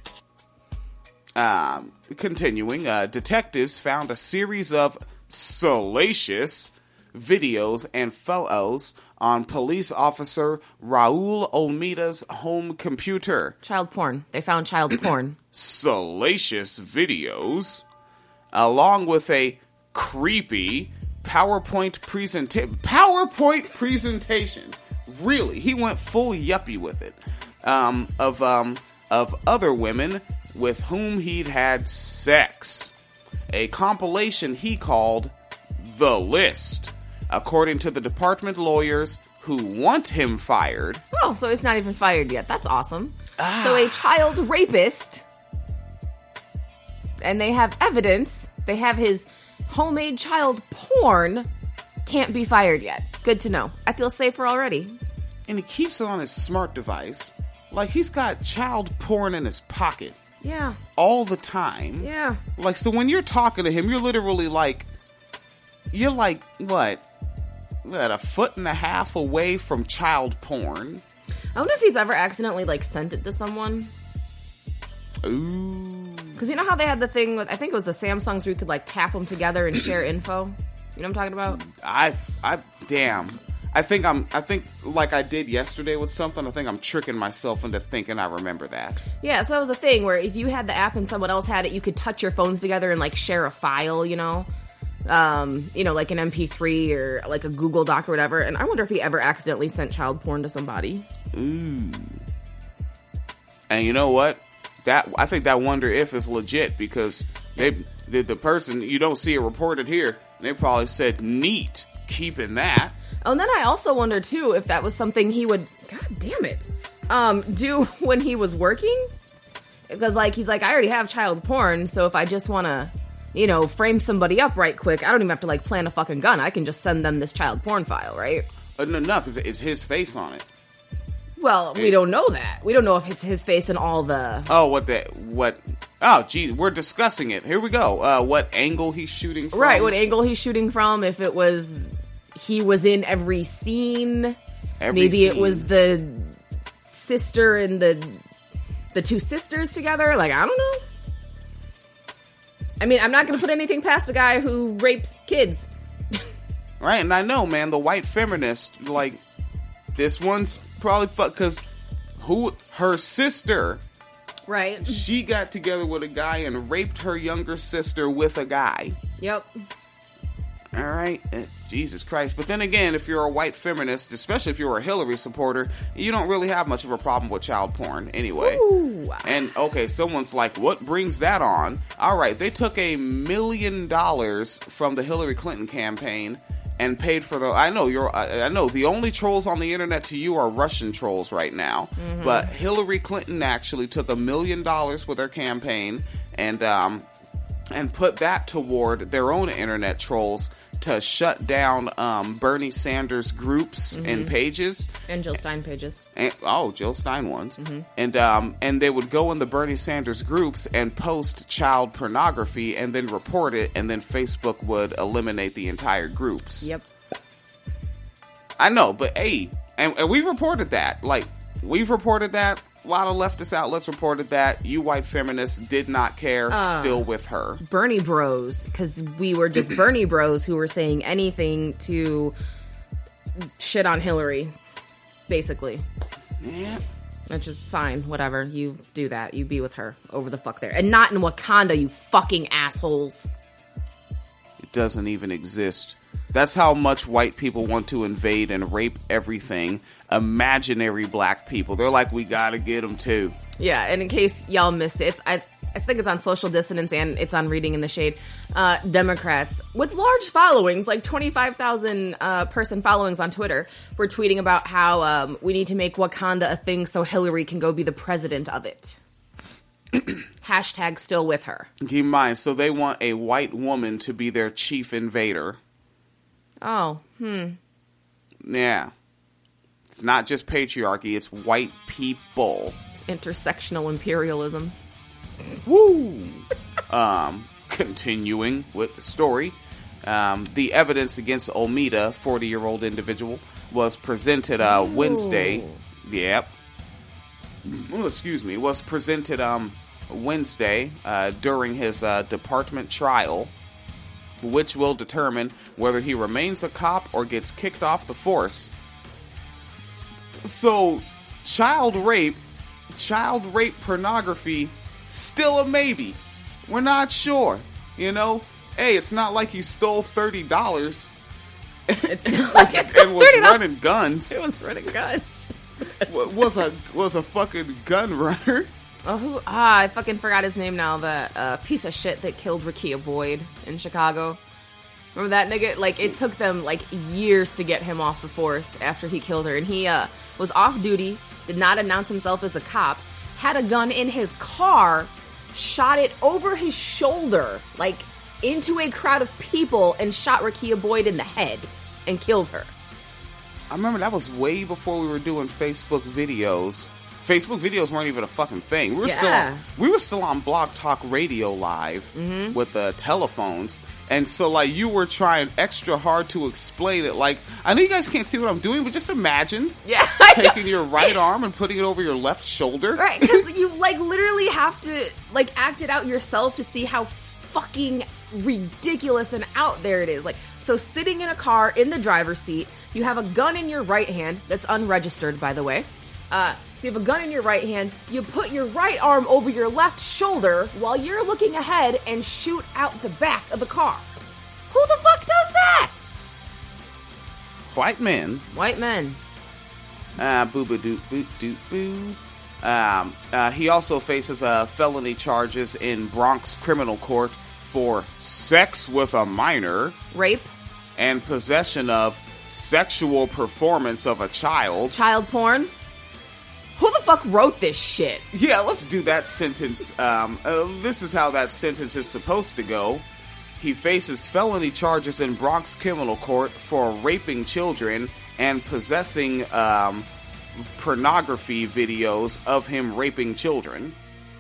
Um, continuing, uh, detectives found a series of salacious videos and photos on police officer Raul Olmeda's home computer. Child porn. They found child porn. Salacious videos, along with a creepy PowerPoint presenta- PowerPoint presentation. Really, he went full yuppie with it. Um, of um, of other women with whom he'd had sex. A compilation he called The List, according to the department lawyers who want him fired. Oh, so he's not even fired yet. That's awesome. Ah. So a child rapist, and they have evidence, they have his homemade child porn, can't be fired yet. Good to know. I feel safer already. And he keeps it on his smart device. Like, he's got child porn in his pocket. Yeah. All the time. Yeah. Like, so when you're talking to him, you're literally like, you're like, what? What, a foot and a half away from child porn? I wonder if he's ever accidentally, like, sent it to someone. Ooh. Because you know how they had the thing with, I think it was the Samsungs where you could, like, tap them together and share info? You know what I'm talking about? I, I, damn. I think I'm, I think, like I did yesterday with something, I think I'm tricking myself into thinking I remember that. Yeah, so that was a thing where if you had the app and someone else had it, you could touch your phones together and, like, share a file, you know? Um, you know, like an M P three or, like, a Google Doc or whatever. And I wonder if he ever accidentally sent child porn to somebody. Ooh. And you know what? That I think that wonder if is legit, because they the, the person, you don't see it reported here, they probably said, neat, keeping that. Oh, and then I also wonder, too, if that was something he would, god damn it, um, do when he was working. Because, like, he's like, I already have child porn, so if I just want to, you know, frame somebody up right quick, I don't even have to, like, plant a fucking gun. I can just send them this child porn file, right? Uh, no, no, because it's his face on it. Well, we don't know that. We don't know if it's his face and all the... Oh, what the... What... Oh, geez, we're discussing it. Here we go. Uh, what angle he's shooting from. Right, what angle he's shooting from. If it was... He was in every scene. Every Maybe scene. it was the sister and the... The two sisters together. Like, I don't know. I mean, I'm not going to put anything past a guy who rapes kids. Right, and I know, man, the white feminist, like, this one's probably fuck, because who, her sister, right? She got together with a guy and raped her younger sister with a guy. Yep. All right, uh, Jesus Christ. But then again, if you're a white feminist, especially if you're a Hillary supporter, you don't really have much of a problem with child porn anyway. Ooh. And okay, someone's like, what brings that on? All right, they took a million dollars from the Hillary Clinton campaign and paid for the... I know you're. I, I know the only trolls on the internet to you are Russian trolls right now. Mm-hmm. But Hillary Clinton actually took a million dollars with her campaign and um and put that toward their own internet trolls to shut down um, Bernie Sanders groups mm-hmm. and pages and Jill Stein pages. And, oh, Jill Stein ones. Mm-hmm. And um and they would go in the Bernie Sanders groups and post child pornography and then report it, and then Facebook would eliminate the entire groups. Yep. I know, but hey, and, and we reported that. Like, we've reported that. A lot of leftist outlets reported that. You white feminists did not care. Uh, still with her. Bernie bros, because we were just Bernie bros who were saying anything to shit on Hillary, basically. Yeah. Which is fine. Whatever. You do that. You be with her. Over the fuck there. And not in Wakanda, you fucking assholes. It doesn't even exist. That's how much white people want to invade and rape everything. Imaginary black people. They're like, we gotta get them too. Yeah, and in case y'all missed it, it's, I, I think it's on Social Dissonance and it's on Reading in the Shade. Uh, Democrats with large followings, like twenty-five thousand uh, person followings on Twitter, were tweeting about how um, we need to make Wakanda a thing so Hillary can go be the president of it. Hashtag still with her. Keep in mind, so they want a white woman to be their chief invader. Oh, hmm. Yeah. It's not just patriarchy, it's white people. It's intersectional imperialism. Woo! um, continuing with the story. Um, the evidence against Olmeda, forty-year-old individual, was presented uh, Wednesday. Yep. Oh, excuse me. Was presented um, Wednesday uh, during his uh, department trial, which will determine whether he remains a cop or gets kicked off the force. So, child rape, child rape pornography, still a maybe. We're not sure, you know? Hey, it's not like he stole thirty dollars it's not like and, and was running guns. It was running guns. was a was a fucking gun runner. Oh, who, ah, I fucking forgot his name now. The uh, piece of shit that killed Rakia Boyd in Chicago. Remember that nigga? Like, it took them, like, years to get him off the force after he killed her. And he uh, was off duty, did not announce himself as a cop, had a gun in his car, shot it over his shoulder, like, into a crowd of people, and shot Rakia Boyd in the head and killed her. I remember that was way before we were doing Facebook videos. Facebook videos weren't even a fucking thing. We were Yeah. still on, we were still on Blog Talk Radio Live Mm-hmm. with the uh, telephones, and so like you were trying extra hard to explain it. Like, I know you guys can't see what I'm doing, but just imagine Yeah, taking your right arm and putting it over your left shoulder. Right, because you, like, literally have to, like, act it out yourself to see how fucking ridiculous and out there it is. Like, so sitting in a car in the driver's seat, you have a gun in your right hand that's unregistered, by the way. Uh, so you have a gun in your right hand, you put your right arm over your left shoulder while you're looking ahead and shoot out the back of the car. Who the fuck does that? White men. White men. Uh, boo boo doo boo doo boo. Um, uh, he also faces uh, felony charges in Bronx criminal court for sex with a minor, Rape. and possession of sexual performance of a child. Child porn. Who the fuck wrote this shit? Yeah, let's do that sentence. Um, uh, this is how that sentence is supposed to go. He faces felony charges in Bronx criminal court for raping children and possessing um, pornography videos of him raping children.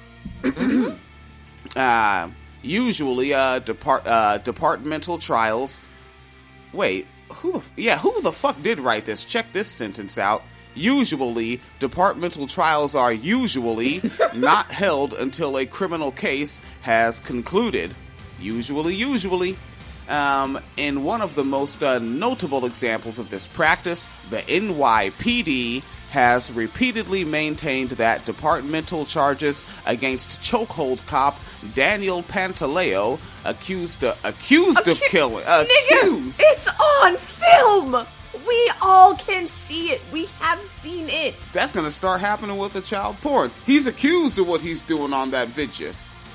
uh, usually, uh, depart uh, departmental trials. Wait, who? The f- yeah, who the fuck did write this? Check this sentence out. Usually, departmental trials are usually not held until a criminal case has concluded. Usually, usually. Um, in one of the most uh, notable examples of this practice, the N Y P D has repeatedly maintained that departmental charges against chokehold cop Daniel Pantaleo, accused uh, accused Accu- of killing, Nigga, accused. it's on film. We all can see it. We have seen it. That's gonna start happening with the child porn. He's accused of what he's doing on that video.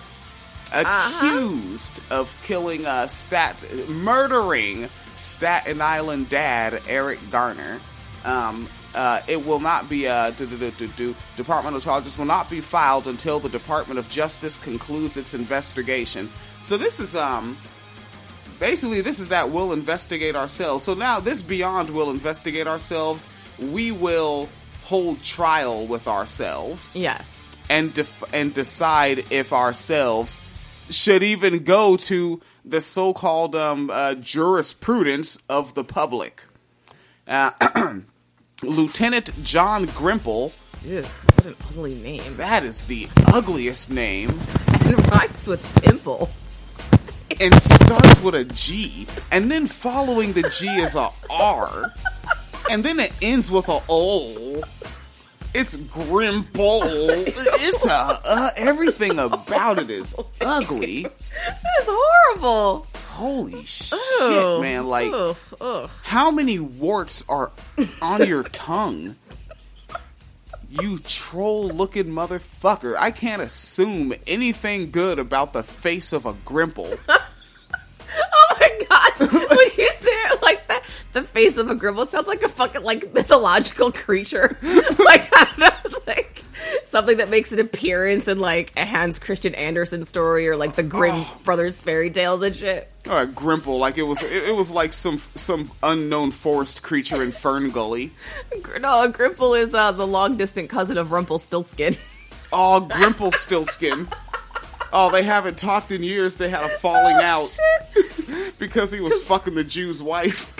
Accused uh-huh. of killing uh, stat, murdering Staten Island dad Eric Garner. Um, uh, it will not be uh, do, do, do, do, do, departmental charges will not be filed until the Department of Justice concludes its investigation. So this is um. Basically, this is that we'll investigate ourselves. So now, this beyond we'll investigate ourselves, we will hold trial with ourselves. Yes. And def- and decide if ourselves should even go to the so-called um, uh, jurisprudence of the public. Uh, Lieutenant John Grimple. Ew, what an ugly name. That is the ugliest name. It rhymes with pimple. And starts with a G, and then following the G is a R, and then it ends with a O. It's Grimple. It's a uh, everything about it is ugly. That's horrible. Holy shit, Ew. man! Like, Ugh, ugh. how many warts are on your tongue? You troll-looking motherfucker. I can't assume anything good about the face of a Grimple. Oh my god. When you say it like that, the face of a Grimple sounds like a fucking, like, mythological creature. Like, I don't know, it's like something that makes an appearance in, like, a Hans Christian Andersen story or, like, the Grimm Oh. Brothers fairy tales and shit. All right, Grimple, like it was, it, it was like some some unknown forest creature in Fern Gully. No, a Grimple is uh, the long-distant cousin of Rumpelstiltskin. Oh, Grimple Stiltskin. Oh, they haven't talked in years. They had a falling Oh, out because he was fucking the Jew's wife.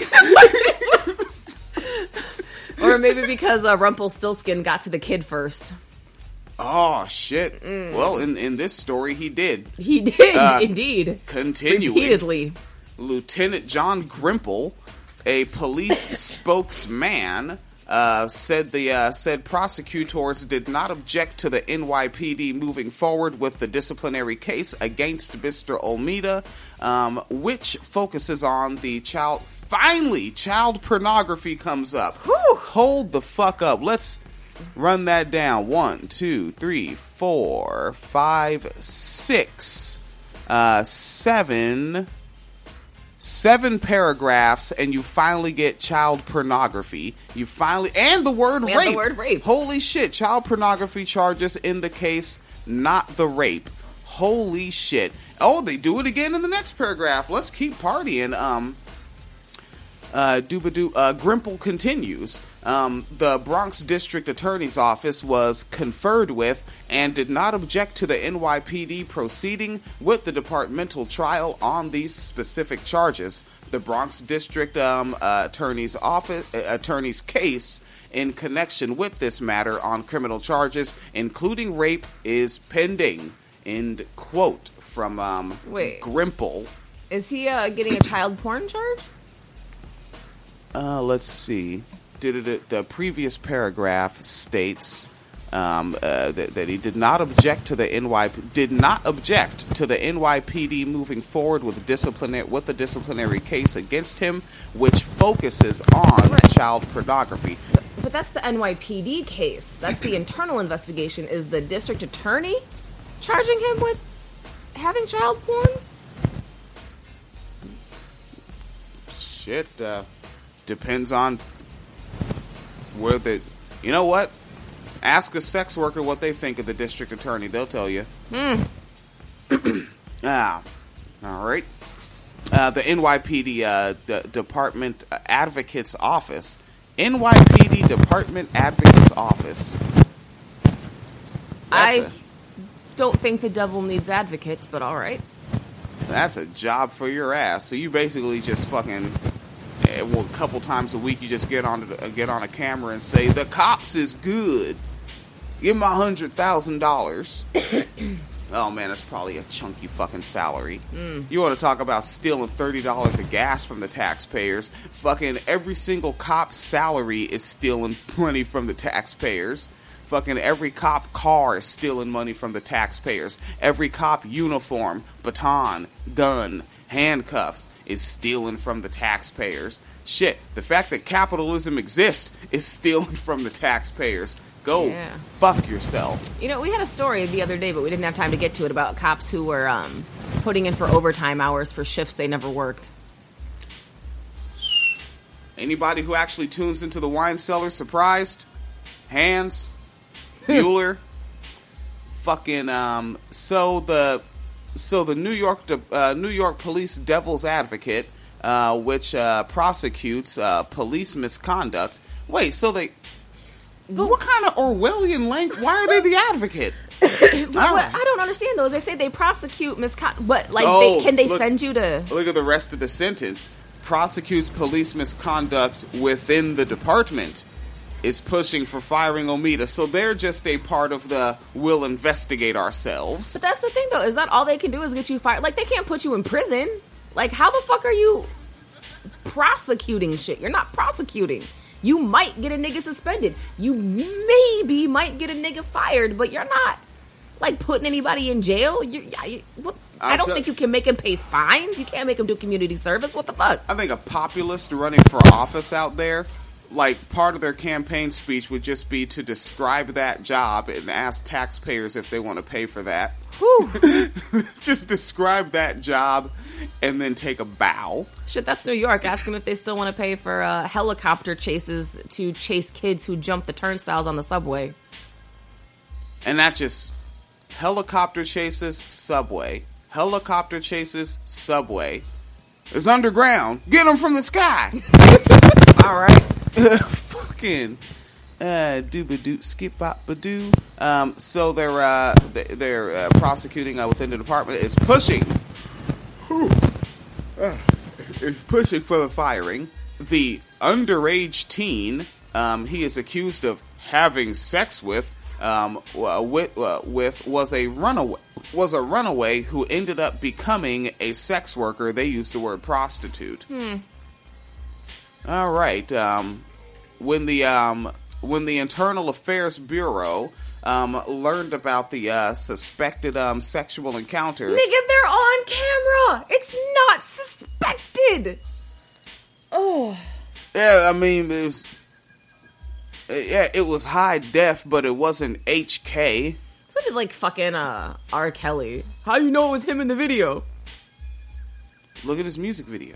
Or maybe because uh, Rumpelstiltskin got to the kid first. Oh shit! Mm. Well, in in this story, he did. He did Uh, indeed. Continuing, Repeatedly. Lieutenant John Grimple, a police spokesman, uh, said the uh, said prosecutors did not object to the N Y P D moving forward with the disciplinary case against Mister Olmeda, um, which focuses on the child. Finally, child pornography comes up. Whew. Hold the fuck up. Let's Run that down. One, two, three, four, five, six, uh, seven, seven paragraphs, and you finally get child pornography. You finally, and the word and rape. the word rape. Holy shit! Child pornography charges in the case, not the rape. Holy shit! Oh, they do it again in the next paragraph. Let's keep partying. Um. Uh, Doobadoo, uh, Grimple continues. Um, the Bronx District Attorney's Office was conferred with and did not object to the N Y P D proceeding with the departmental trial on these specific charges. The Bronx District um, uh, Attorney's Office uh, Attorney's case in connection with this matter on criminal charges, including rape, is pending. End quote from um, Wait. Grimple. Is he uh, getting a child porn charge? Uh, let's see. Did it? The previous paragraph states um, uh, that, that he did not object to the N Y P D did not object to the N Y P D moving forward with disciplinary with a disciplinary case against him, which focuses on right. child pornography. But, but that's the N Y P D case. That's the internal investigation. Is the district attorney charging him with having child porn? Shit. Uh, Depends on where the... You know what? Ask a sex worker what they think of the district attorney. They'll tell you. Hmm. ah. All right. Uh, the N Y P D uh, D- Department Advocate's Office. N Y P D Department Advocate's Office. That's I a, don't think the devil needs advocates, but all right. That's a job for your ass. So you basically just fucking... Well, a couple times a week, you just get on uh, get on a camera and say the cops is good. Give them a hundred thousand dollars. Oh man, that's probably a chunky fucking salary. Mm. You want to talk about stealing thirty dollars of gas from the taxpayers? Fucking every single cop's salary is stealing money from the taxpayers. Fucking every cop car is stealing money from the taxpayers. Every cop uniform, baton, gun, handcuffs is stealing from the taxpayers. Shit, the fact that capitalism exists is stealing from the taxpayers. Go yeah. fuck yourself. You know, we had a story the other day, but we didn't have time to get to it, about cops who were um, putting in for overtime hours for shifts they never worked. Anybody who actually tunes into the wine cellar surprised? Hands? Bueller? Fucking, um, so the... So the New York uh, New York Police Devil's Advocate, uh, which uh, prosecutes uh, police misconduct. Wait, so they... But what kind of Orwellian language? Why are they the advocate? But what I don't understand, though, is they say they prosecute misconduct. But, like, oh, they, can they look, send you to... Look at the rest of the sentence. Prosecutes police misconduct within the department. Is pushing for firing Omida. So they're just a part of the we'll investigate ourselves. But that's the thing, though, is that all they can do is get you fired? Like, they can't put you in prison. Like, how the fuck are you prosecuting shit? You're not prosecuting. You might get a nigga suspended. You maybe might get a nigga fired, but you're not, like, putting anybody in jail. You, you, what, I don't t- think you can make him pay fines. You can't make him do community service. What the fuck? I think a populist running for office out there, like, part of their campaign speech would just be to describe that job and ask taxpayers if they want to pay for that. Just describe that job and then take a bow. Shit, that's New York. Ask them if they still want to pay for uh, helicopter chases to chase kids who jump the turnstiles on the subway. And not just helicopter chases, subway. Helicopter chases, subway. It's underground. Get them from the sky. All right. Fucking uh, doo-ba-doo, skip-bop-ba-doo. Um, so they're uh, they're uh, prosecuting uh, within the department is pushing. Uh, is pushing for the firing. The underage teen um, he is accused of having sex with um, with uh, with was a runaway was a runaway who ended up becoming a sex worker. They used the word prostitute. Hmm. All right. Um, when the um, when the Internal Affairs Bureau um, learned about the uh, suspected um, sexual encounters, nigga, they're on camera. It's not suspected. Oh. Yeah, I mean, it's, Yeah, it was high def, but it wasn't H K. It's like fucking uh, R. Kelly. How you know it was him in the video? Look at his music video.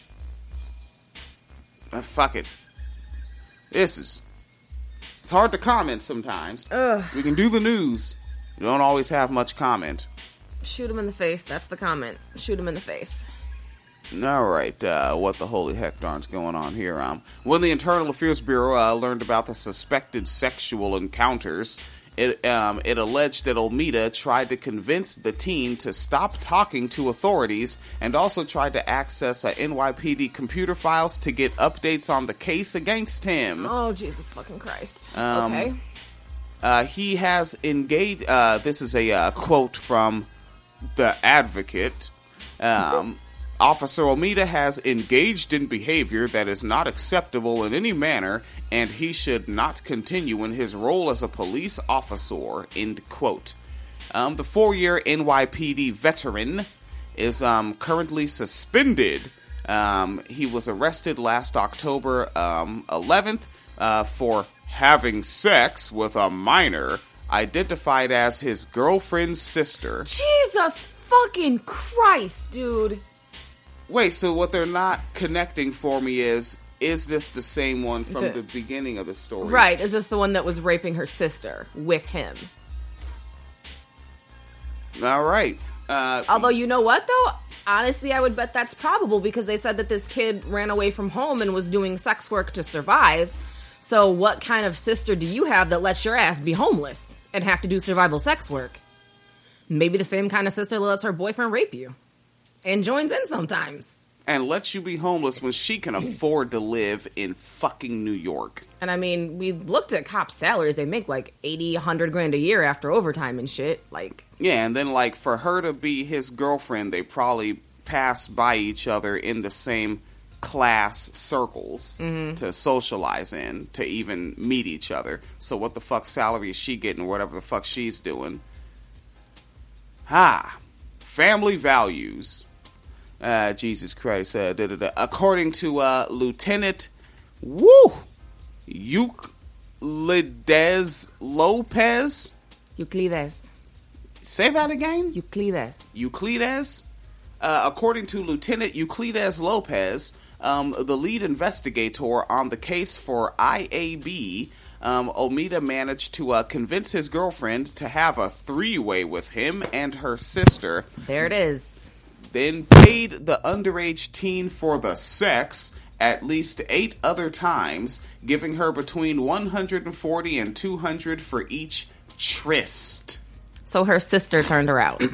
Uh, fuck it. This is... It's hard to comment sometimes. Ugh. We can do the news. We don't always have much comment. Shoot him in the face. That's the comment. Shoot him in the face. All right, uh, what the holy heck darn's going on here? Um, when the Internal Affairs Bureau uh, learned about the suspected sexual encounters, it um, it alleged that Olmeda tried to convince the teen to stop talking to authorities and also tried to access uh, N Y P D computer files to get updates on the case against him. Oh, Jesus fucking Christ. Um, okay. Uh, he has engaged... Uh, this is a uh, quote from The Advocate. Um... Officer Olmeda has engaged in behavior that is not acceptable in any manner, and he should not continue in his role as a police officer, end quote. Um, the four-year N Y P D veteran is um, currently suspended. Um, he was arrested last October um, eleventh uh, for having sex with a minor, identified as his girlfriend's sister. Jesus fucking Christ, dude. Wait, so what they're not connecting for me is, is this the same one from the, The- the beginning of the story? Right. Is this the one that was raping her sister with him? All right. Uh, Although, you know what, though? Honestly, I would bet that's probable because they said that this kid ran away from home and was doing sex work to survive. So what kind of sister do you have that lets your ass be homeless and have to do survival sex work? Maybe the same kind of sister that lets her boyfriend rape you and joins in sometimes. and lets you be homeless when she can afford to live in fucking New York. And I mean, we looked at cops' salaries. They make like eighty, a hundred grand a year after overtime and shit. Like, yeah, and then like for her to be his girlfriend, they probably pass by each other in the same class circles mm-hmm. to socialize in, to even meet each other. So what the fuck salary is she getting, whatever the fuck she's doing? Ha! Family values. Uh, Jesus Christ. Uh, da, da, da. According to uh, Lieutenant Woo Euclides Lopez. Euclides. Say that again? Euclides. Euclides? Uh, according to Lieutenant Euclides Lopez, um, the lead investigator on the case for I A B, um, Olmeda managed to uh, convince his girlfriend to have a three-way with him and her sister. There it is. Then paid the underage teen for the sex at least eight other times, giving her between one hundred forty and two hundred for each tryst. So her sister turned her out.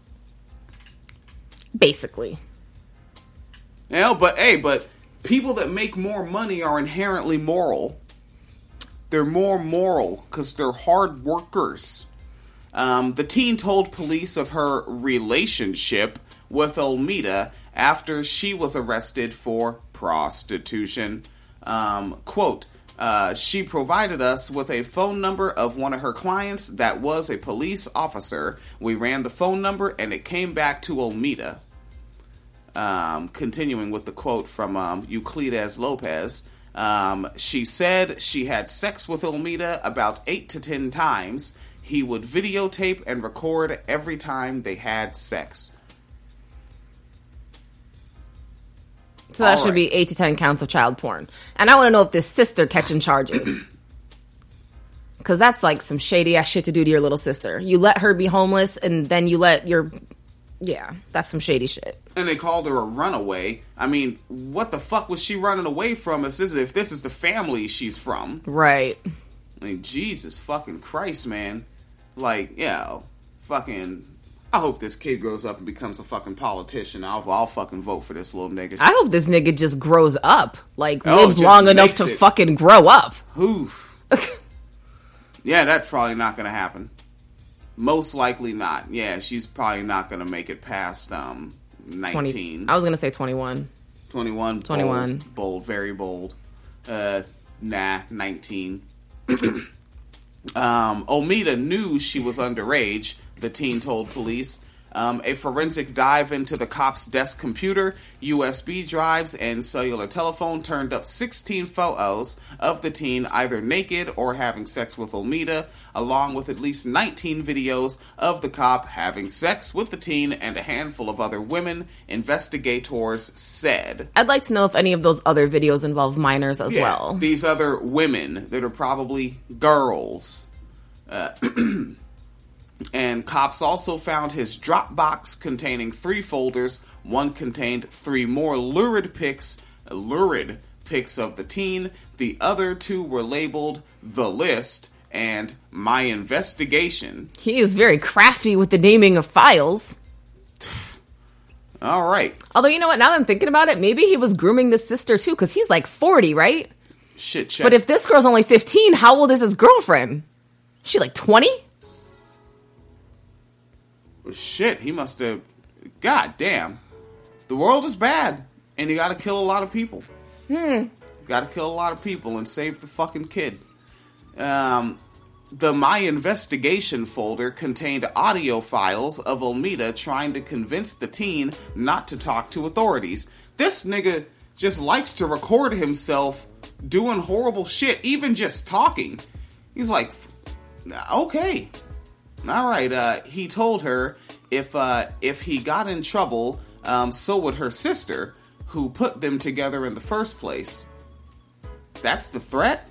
Basically. Yeah, but hey, but people that make more money are inherently moral. They're more moral because they're hard workers. Um, the teen told police of her relationship with Olmeda after she was arrested for prostitution. Um, quote, uh, she provided us with a phone number of one of her clients that was a police officer. We ran the phone number and it came back to Olmeda. Um, continuing with the quote from um, Euclides Lopez, um, she said she had sex with Olmeda about eight to ten times. He would videotape and record every time they had sex. So that All should right. be eight to ten counts of child porn. And I want to know if this sister catching charges. Because that's like some shady ass shit to do to your little sister. You let her be homeless and then you let your... Yeah, that's some shady shit. And they called her a runaway. I mean, what the fuck was she running away from if this is, if this is the family she's from? Right. I mean, Jesus fucking Christ, man. Like, yeah, fucking... I hope this kid grows up and becomes a fucking politician. I'll, I'll fucking vote for this little nigga. I hope this nigga just grows up. Like, Oh, lives just long enough makes to it. fucking grow up. Oof. Yeah, that's probably not going to happen. Most likely not. Yeah, she's probably not going to make it past um nineteen. twenty, I was going to say twenty-one. twenty-one. twenty-one. Bold, bold, very bold. Uh, nah, nineteen. um, Olmeda knew she was underage, the teen told police. Um, a forensic dive into the cop's desk computer, U S B drives, and cellular telephone turned up sixteen photos of the teen either naked or having sex with Olmeda, along with at least nineteen videos of the cop having sex with the teen and a handful of other women, investigators said. I'd like to know if any of those other videos involve minors as yeah, well. These other women that are probably girls. Uh, and cops also found his Dropbox containing three folders. One contained three more lurid pics, lurid pics of the teen. The other two were labeled The List and My Investigation. He is very crafty with the naming of files. All right. Although, you know what? Now that I'm thinking about it, maybe he was grooming this sister too, because he's like forty, right? Shit, check. But if this girl's only fifteen, how old is his girlfriend? She like twenty? Well, shit, he must have... God damn. The world is bad, and you gotta kill a lot of people. Hmm. Gotta kill a lot of people and save the fucking kid. Um... The My Investigation folder contained audio files of Olmeda trying to convince the teen not to talk to authorities. This nigga just likes to record himself doing horrible shit, even just talking. He's like, okay. Alright, uh, he told her if, uh, if he got in trouble, um, so would her sister, who put them together in the first place. That's the threat?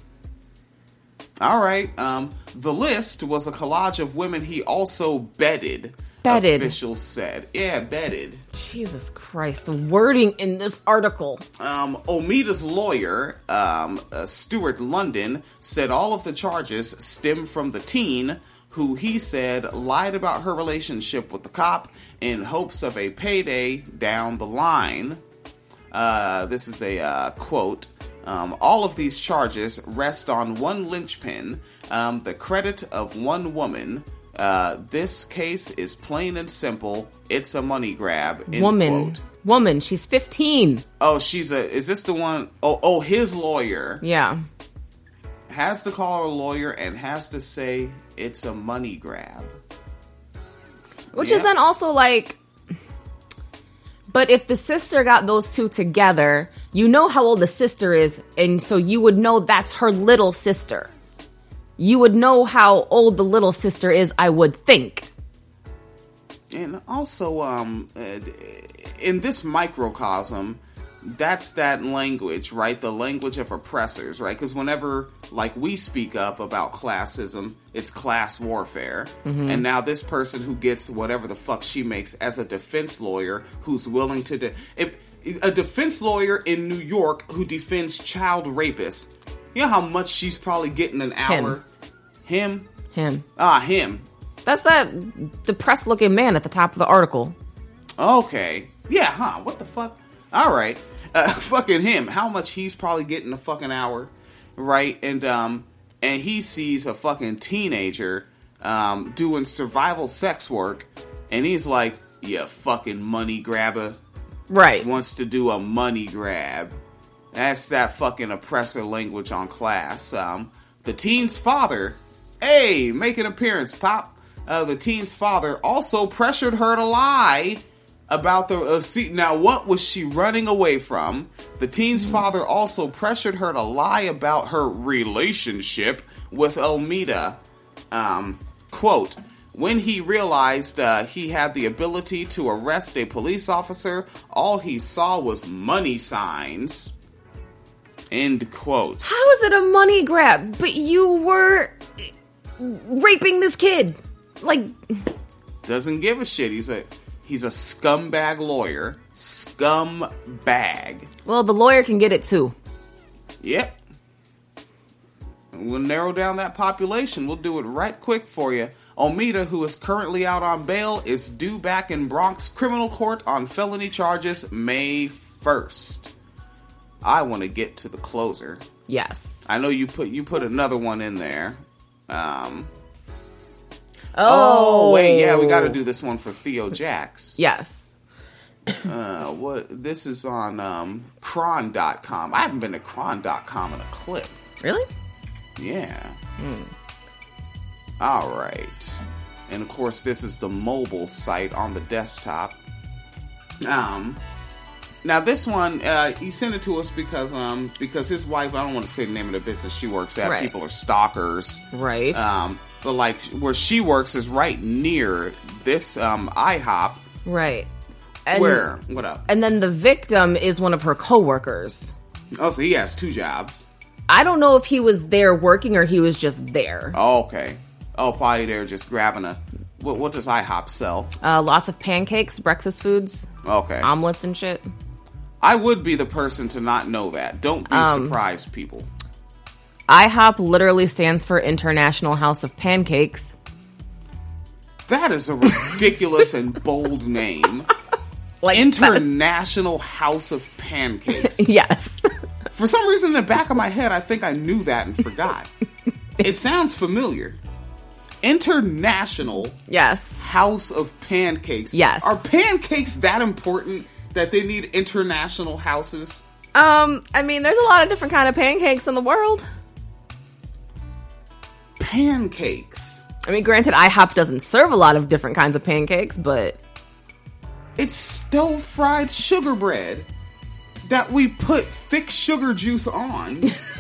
All right. Um, the list was a collage of women he also bedded. Bedded. Officials said. Yeah, bedded. Jesus Christ. The wording in this article. Um, Olmeda's lawyer, um, uh, Stuart London, said all of the charges stem from the teen who he said lied about her relationship with the cop in hopes of a payday down the line. Uh, this is a uh, quote. Um, all of these charges rest on one linchpin, um, the credit of one woman. Uh, this case is plain and simple. It's a money grab. End woman. Quote. Woman. She's fifteen. Oh, she's a... Is this the one... Oh, oh, his lawyer. Yeah. Has to call her a lawyer and has to say it's a money grab. Which yep. is then also like... But if the sister got those two together, you know how old the sister is, and so you would know that's her little sister. You would know how old the little sister is, I would think. And also, um, in this microcosm, that's that language, right? The language of oppressors, right? Because whenever, like, we speak up about classism, it's class warfare. Mm-hmm. And now this person who gets whatever the fuck she makes as a defense lawyer who's willing to... De- if, a defense lawyer in New York who defends child rapists, you know how much she's probably getting an hour? Him? Him. Him. Ah, him. That's that depressed-looking man at the top of the article. Okay. Yeah, huh? What the fuck? All right. Uh, fucking him. How much he's probably getting a fucking hour, right? And um, and he sees a fucking teenager um doing survival sex work, and he's like, "Yeah, fucking money grabber." Right. Wants to do a money grab. That's that fucking oppressor language on class. Um, the teen's father, hey, make an appearance, Pop. Uh, the teen's father also pressured her to lie about the uh, see, now what was she running away from? The teen's father also pressured her to lie about her relationship with Olmeda. Um, quote, when he realized uh, he had the ability to arrest a police officer, all he saw was money signs. End quote. How is it a money grab? But you were raping this kid. Like, doesn't give a shit. He's a he's a scumbag lawyer. Scumbag. Well, the lawyer can get it too. Yep. We'll narrow down that population. We'll do it right quick for you. Olmeda, who is currently out on bail, is due back in Bronx criminal court on felony charges May first. I want to get to the closer. Yes. I know you put you put another one in there. Um, oh. oh, wait, yeah, we got to do this one for Theo Jax. Yes. uh, what? This is on um, Cron dot com. I haven't been to Cron dot com in a clip. Really? Yeah. Hmm. All right. and of course, this is the mobile site on the desktop. Um, now this one, uh, he sent it to us because um because his wife, I don't want to say the name of the business she works at. Right. People are stalkers, Right. Um, but like where she works is right near this um IHOP. Right. And, Where? What up? And then the victim is one of her coworkers. Oh, so he has two jobs. I don't know if he was there working or he was just there. Oh, okay. Oh, probably they're just grabbing a. What, what does IHOP sell? Uh, lots of pancakes, breakfast foods, Okay. omelets and shit. I would be the person to not know that. Don't be Um, surprised, people. IHOP literally stands for International House of Pancakes. That is a ridiculous and bold name. Like International House of Pancakes. Yes. For some reason, in the back of my head, I think I knew that and forgot. It sounds familiar. International Yes. House of Pancakes. Yes. Are pancakes that important that they need international houses? Um, I mean, there's a lot of different kind of pancakes in the world. Pancakes. I mean, granted, IHOP doesn't serve a lot of different kinds of pancakes, but It's stir-fried sugar bread that we put thick sugar juice on.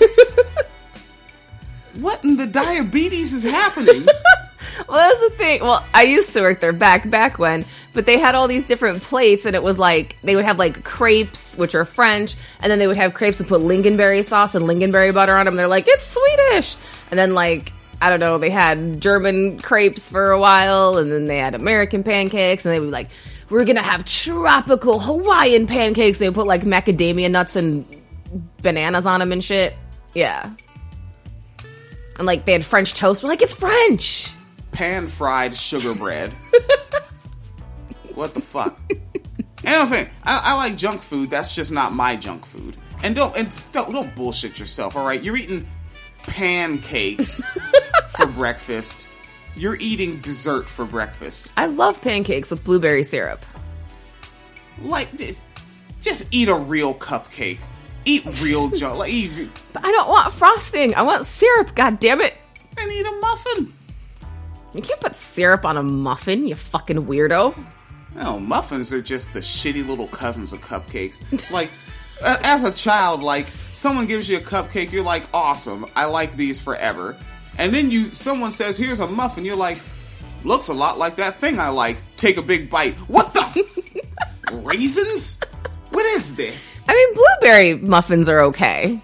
What in the diabetes is happening? well, that was the thing. Well, I used to work there back back when, but they had all these different plates, and it was like they would have like crepes, which are French, and then they would have crepes and put lingonberry sauce and lingonberry butter on them. They're like, it's Swedish, and then like I don't know, they had German crepes for a while, and then they had American pancakes, and they would be like, we're gonna have tropical Hawaiian pancakes. They would put like macadamia nuts and bananas on them and shit. Yeah. And like they had French toast. We're like, it's French. Pan-fried sugar bread. What the fuck? And thing, I, I like junk food. That's just not my junk food. And don't and don't, don't bullshit yourself. All right, you're eating pancakes for breakfast. You're eating dessert for breakfast. I love pancakes with blueberry syrup. Like, just eat a real cupcake. Eat real junk. Like, eat, But I don't want frosting. I want syrup. God damn it! and eat a muffin. You can't put syrup on a muffin, you fucking weirdo. No, muffins are just the shitty little cousins of cupcakes. Like, a- as a child, like, someone gives you a cupcake, you're like, awesome, I like these forever. And then you, someone says, here's a muffin, you're like, looks a lot like that thing I like. Take a big bite. What the? Raisins? What is this? I mean, blueberry muffins are okay.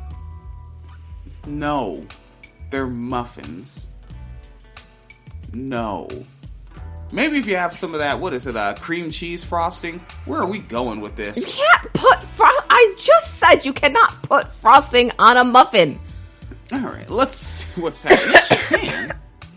No. They're muffins. No. Maybe if you have some of that, what is it, uh, cream cheese frosting? Where are we going with You this? can't put frost. I just said you cannot put frosting on a muffin. Alright, let's see what's happening. Yes, you can.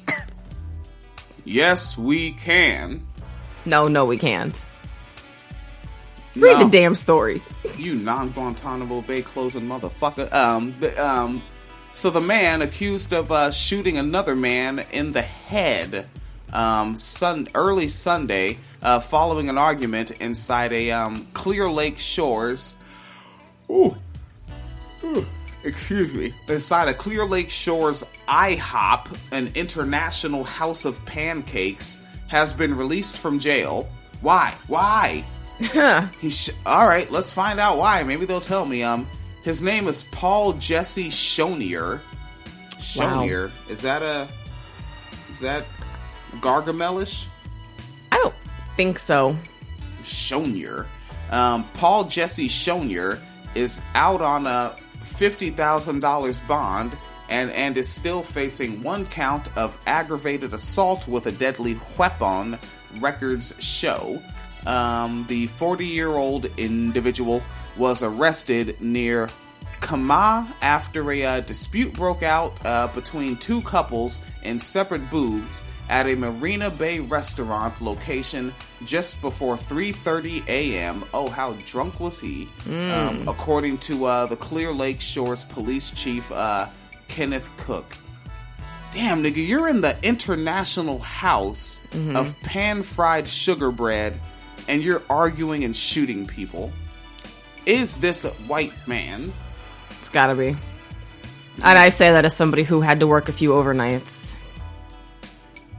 Yes, we can. No, no, we can't. Read No. the damn story. You non-Guantanamo Bay closing motherfucker. Um, the, um, so the man accused of uh, shooting another man in the head um, sun- early Sunday uh, following an argument inside a um, Clear Lake Shores. Ooh. Ooh. Excuse me. Inside a Clear Lake Shores IHOP, an international house of pancakes, has been released from jail. Why? Why? He sh- all right, let's find out why. Maybe they'll tell me. Um, his name is Paul Jesse Shonier. Shonier, Wow. is that a is that Gargamelish? I don't think so. Shonier. Um, Paul Jesse Shonier is out on a fifty thousand dollars bond and and is still facing one count of aggravated assault with a deadly weapon. Records show. Um, the forty-year-old individual was arrested near Kama after a uh, dispute broke out uh, between two couples in separate booths at a Marina Bay restaurant location just before three thirty a.m. Oh, how drunk was he? Mm. Um, according to uh, the Clear Lake Shores Police Chief uh, Kenneth Cook. Damn, nigga, you're in the international house mm-hmm. of pan-fried sugar bread and you're arguing and shooting people. Is this a white man? It's gotta be. And I say that as somebody who had to work a few overnights.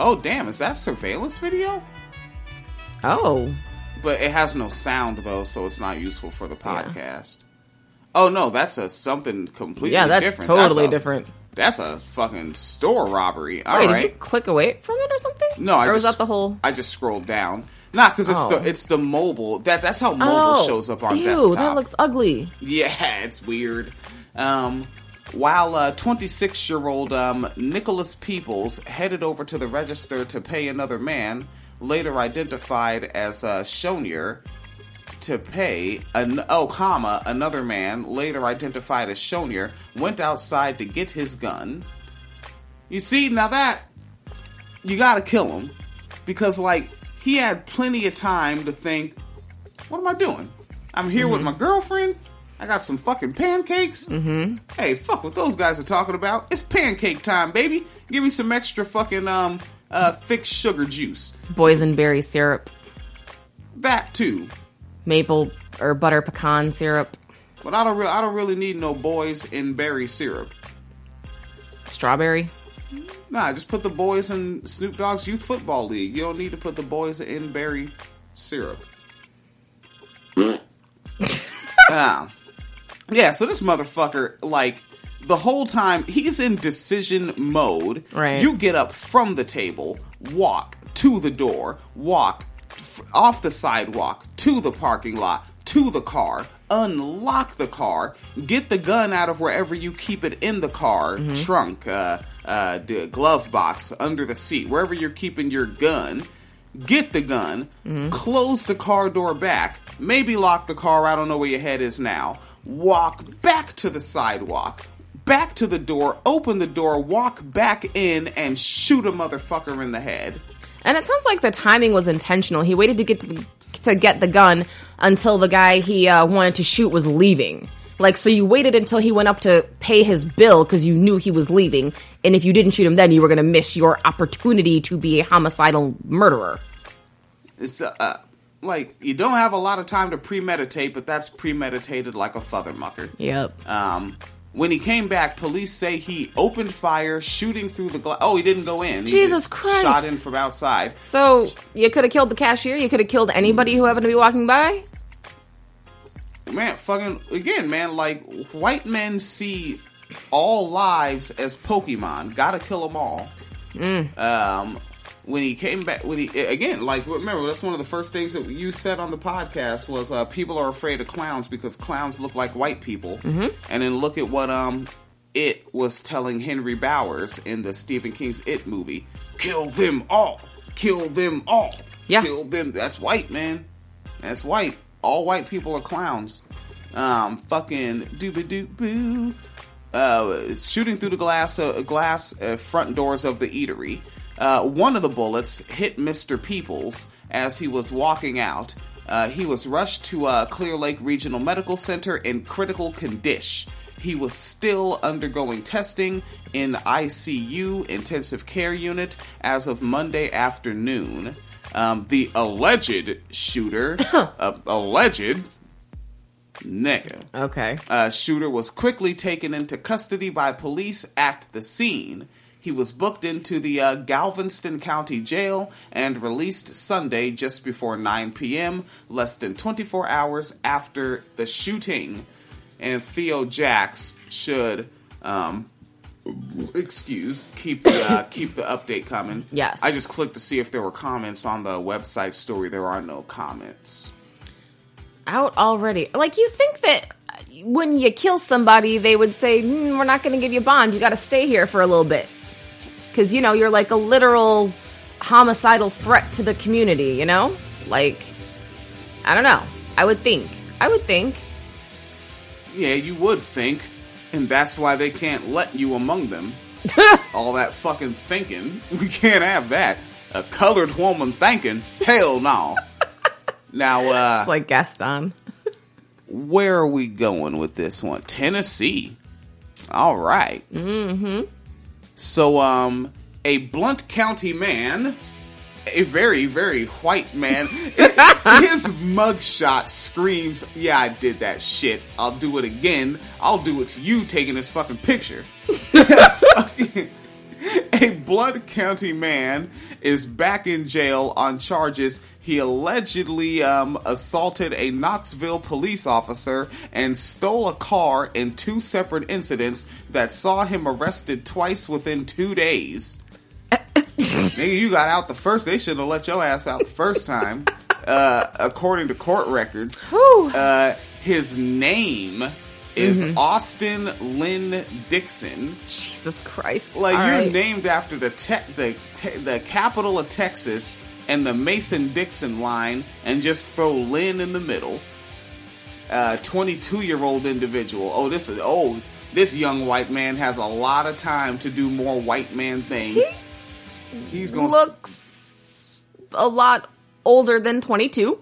Oh, damn. Is that surveillance video? Oh. But it has no sound, though, so it's not useful for the podcast. Yeah. Oh, no, that's a something completely yeah, that's different. Totally that's a, different. That's a fucking store robbery. All Wait, right. did you click away from it or something? No, I or just, was that the whole... I just scrolled down. Nah, because it's oh. the it's the mobile. That That's how mobile oh, shows up on ew, desktop. That looks ugly. Yeah, it's weird. Um... While uh, twenty-six-year-old um, Nicholas Peoples headed over to the register to pay another man, later identified as uh, Shonier, to pay, an, oh, comma, another man, later identified as Shonier, went outside to get his gun. You see, now that, you gotta kill him. Because, like, he had plenty of time to think, what am I doing? I'm here mm-hmm. with my girlfriend. I got some fucking pancakes. Mm-hmm. Hey, fuck what those guys are talking about. It's pancake time, baby. Give me some extra fucking um uh thick sugar juice. Boysenberry syrup. That too. Maple or butter pecan syrup. But I don't re- I don't really need no boys in berry syrup. Strawberry. Nah, just put the boys in Snoop Dogg's Youth Football League. You don't need to put the boys in berry syrup. Ah. Yeah, so this motherfucker, like, the whole time, he's in decision mode. Right. You get up from the table, walk to the door, walk f- off the sidewalk, to the parking lot, to the car, unlock the car, get the gun out of wherever you keep it in the car, mm-hmm. trunk, uh, uh, the glove box, under the seat, wherever you're keeping your gun, get the gun, mm-hmm. close the car door back, maybe lock the car, I don't know where your head is now, walk back to the sidewalk, back to the door, open the door, walk back in, and shoot a motherfucker in the head. And it sounds like the timing was intentional. He waited to get to, the, to get the gun until the guy he uh, wanted to shoot was leaving. Like, so you waited until he went up to pay his bill because you knew he was leaving. And if you didn't shoot him then, you were going to miss your opportunity to be a homicidal murderer. It's, uh... Like, you don't have a lot of time to premeditate, but that's premeditated like a futhermucker. Yep. Um, when he came back, police say he opened fire, shooting through the glass. Oh, he didn't go in. He Jesus Christ. Shot in from outside. So, you could have killed the cashier? You could have killed anybody who happened to be walking by? Man, fucking, again, man, like, white men see all lives as Pokemon. Gotta kill them all. Mm. Um... When he came back, when he, again, like, remember, that's one of the first things that you said on the podcast was, uh, people are afraid of clowns because clowns look like white people. Mm-hmm. And then look at what, um, It was telling Henry Bowers in the Stephen King's It movie. Kill them all! Kill them all! Yeah. Kill them. That's white, man. That's white. All white people are clowns. Um, fucking doobie-doo-boo. Uh, shooting through the glass, uh, glass uh, front doors of the eatery. Uh, one of the bullets hit Mister Peoples as he was walking out. Uh, he was rushed to uh, Clear Lake Regional Medical Center in critical condition. He was still undergoing testing in I C U, intensive care unit, as of Monday afternoon. Um, the alleged shooter, uh, alleged, nigga. Okay. Uh, shooter was quickly taken into custody by police at the scene. He was booked into the uh, Galveston County Jail and released Sunday just before nine p.m., less than twenty-four hours after the shooting. And Theo Jax should, um, excuse, keep the, uh, keep the update coming. Yes. I just clicked to see if there were comments on the website story. There are no comments. Out already. Like, you think that when you kill somebody, they would say, mm, we're not going to give you bond. You got to stay here for a little bit. Because, you know, you're like a literal homicidal threat to the community, you know? Like, I don't know. I would think. I would think. Yeah, you would think. And that's why they can't let you among them. All that fucking thinking. We can't have that. A colored woman thinking? Hell no. Now, uh... it's like Gaston. Where are we going with this one? Tennessee. All right. Mm-hmm. So, um, a Blount County man, a very, very white man, his mugshot screams, yeah, I did that shit. I'll do it again. I'll do it to you taking this fucking picture. A Blount County man is back in jail on charges he allegedly um, assaulted a Knoxville police officer and stole a car in two separate incidents that saw him arrested twice within two days. Nigga, you got out the first. They should have let your ass out the first time. Uh, according to court records, uh, his name is mm-hmm. Austin Lynn Dixon. Jesus Christ! Like All you're right. named after the te- the te- the capital of Texas and the Mason-Dixon line, and just throw Lynn in the middle. Uh, twenty-two-year-old individual. Oh, this is oh, this young white man has a lot of time to do more white man things. He He's gonna looks a lot older than twenty-two.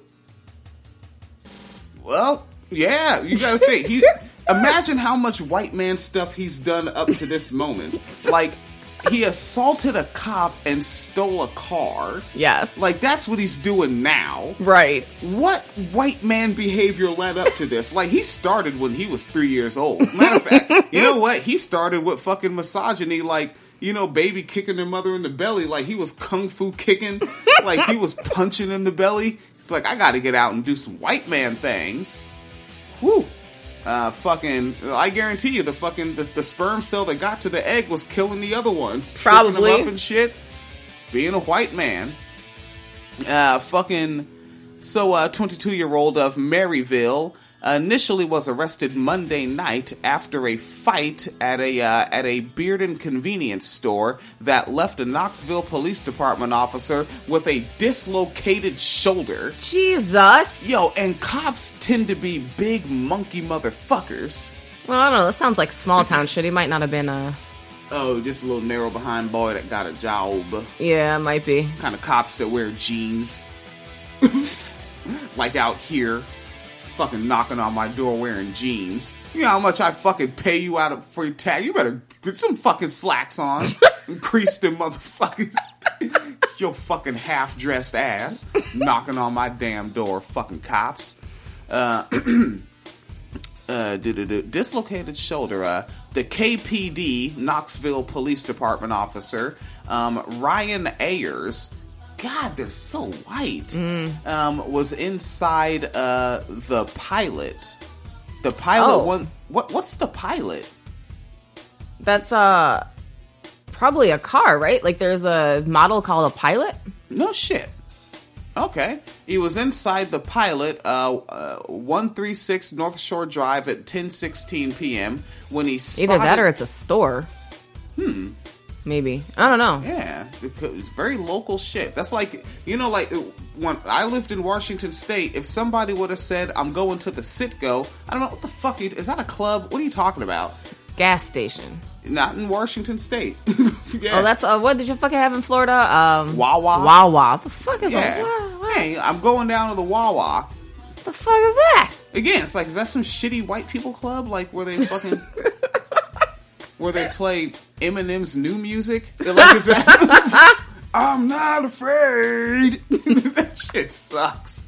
Well, yeah, you gotta think. He imagine how much white man stuff he's done up to this moment. Like, he assaulted a cop and stole a car. Yes. Like, that's what he's doing now. Right. What white man behavior led up to this? Like, he started when he was three years old. Matter of fact, you know what? He started with fucking misogyny, like, you know, baby kicking their mother in the belly. Like, he was kung fu kicking. Like, he was punching in the belly. He's like, I gotta get out and do some white man things. Whew. Uh, fucking, I guarantee you, the fucking, the, the sperm cell that got to the egg was killing the other ones. Probably. Tripping them up and shit. Being a white man. Uh, fucking, so, uh, twenty-two-year-old of Maryville initially was arrested Monday night after a fight at a uh, at a Bearden convenience store that left a Knoxville Police Department officer with a dislocated shoulder. Jesus. Yo, and cops tend to be big monkey motherfuckers. Well, I don't know. This sounds like small town shit. He might not have been a... Oh, just a little narrow behind boy that got a job. Yeah, it might be. Kind of cops that wear jeans. Like out here. Fucking knocking on my door wearing jeans. You know how much I fucking pay you out of for your tag? You better get some fucking slacks on. Increase them motherfuckers. Your fucking half-dressed ass. Knocking on my damn door. Fucking cops. Uh, uh, dislocated shoulder. Uh, the K P D, Knoxville Police Department officer, um, Ryan Ayers, God, they're so white. Mm. Um, was inside uh, the Pilot. The Pilot oh. one. What? What's the Pilot? That's uh probably a car, right? Like there's a model called a Pilot. No shit. Okay, he was inside the Pilot, uh, uh, one thirty-six North Shore Drive at ten sixteen p.m. when he spotted... Either that or it's a store. Hmm. Maybe. I don't know. Yeah, it's very local shit. That's like, you know, like when I lived in Washington State, if somebody would have said, I'm going to the Citgo, I don't know, what the fuck, is that a club? What are you talking about? Gas station. Not in Washington State. Yeah. Oh, that's, uh, what did you fucking have in Florida? Um, Wawa. Wawa. What the fuck is yeah. a Wawa? Hey, I'm going down to the Wawa. What the fuck is that? Again, it's like, is that some shitty white people club? Like, where they fucking... where they play Eminem's new music? Like, is that... I'm not afraid. That shit sucks.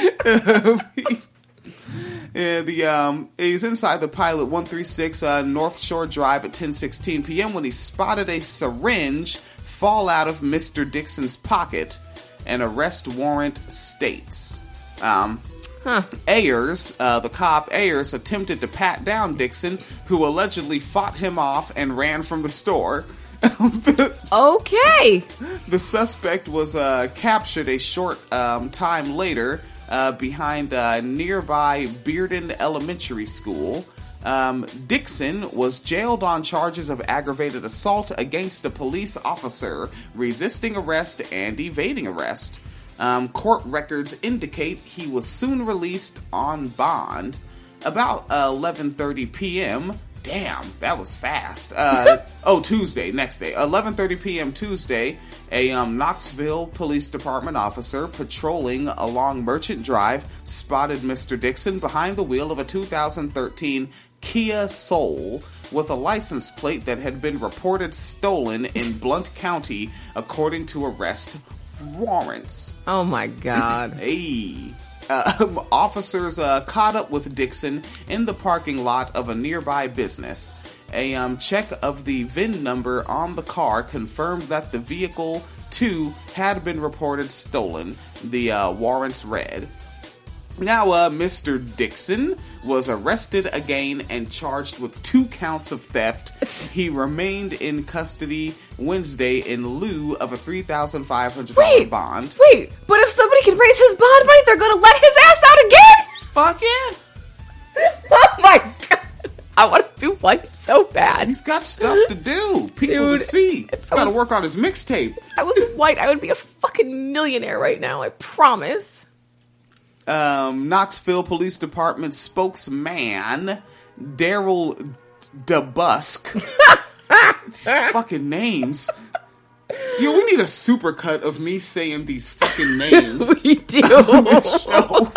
Yeah, the um, he's inside the Pilot, one thirty-six uh, North Shore Drive at ten sixteen p.m. when he spotted a syringe fall out of Mister Dixon's pocket. An arrest warrant states. Um, huh. Ayers, uh, the cop Ayers, attempted to pat down Dixon, who allegedly fought him off and ran from the store. the, okay. The suspect was uh, captured a short um, time later uh, behind uh, nearby Bearden Elementary School. Um, Dixon was jailed on charges of aggravated assault against a police officer, resisting arrest, and evading arrest. Um, court records indicate he was soon released on bond. About uh, eleven thirty p.m. Damn, that was fast. Uh, oh, Tuesday, next day. eleven thirty p.m. Tuesday, a um, Knoxville Police Department officer patrolling along Merchant Drive spotted Mister Dixon behind the wheel of a two thousand thirteen Kia Soul with a license plate that had been reported stolen in Blount County, according to arrest warrants. Oh my God. Hey. Uh, officers uh, caught up with Dixon in the parking lot of a nearby business. A um, check of the V I N number on the car confirmed that the vehicle, too, had been reported stolen. The uh, warrants read. Now, uh, Mister Dixon was arrested again and charged with two counts of theft. He remained in custody Wednesday in lieu of a three thousand five hundred dollars wait, bond. Wait, but if somebody can raise his bond right, they're going to let his ass out again? Fuck yeah. Oh my god. I want to be white so bad. He's got stuff to do. People Dude, to see. He's got to was, work on his mixtape. If I was white, I would be a fucking millionaire right now, I promise. Um, Knoxville Police Department spokesman Daryl DeBusk. These fucking names. Yo, we need a supercut of me saying these fucking names. We do. On this show.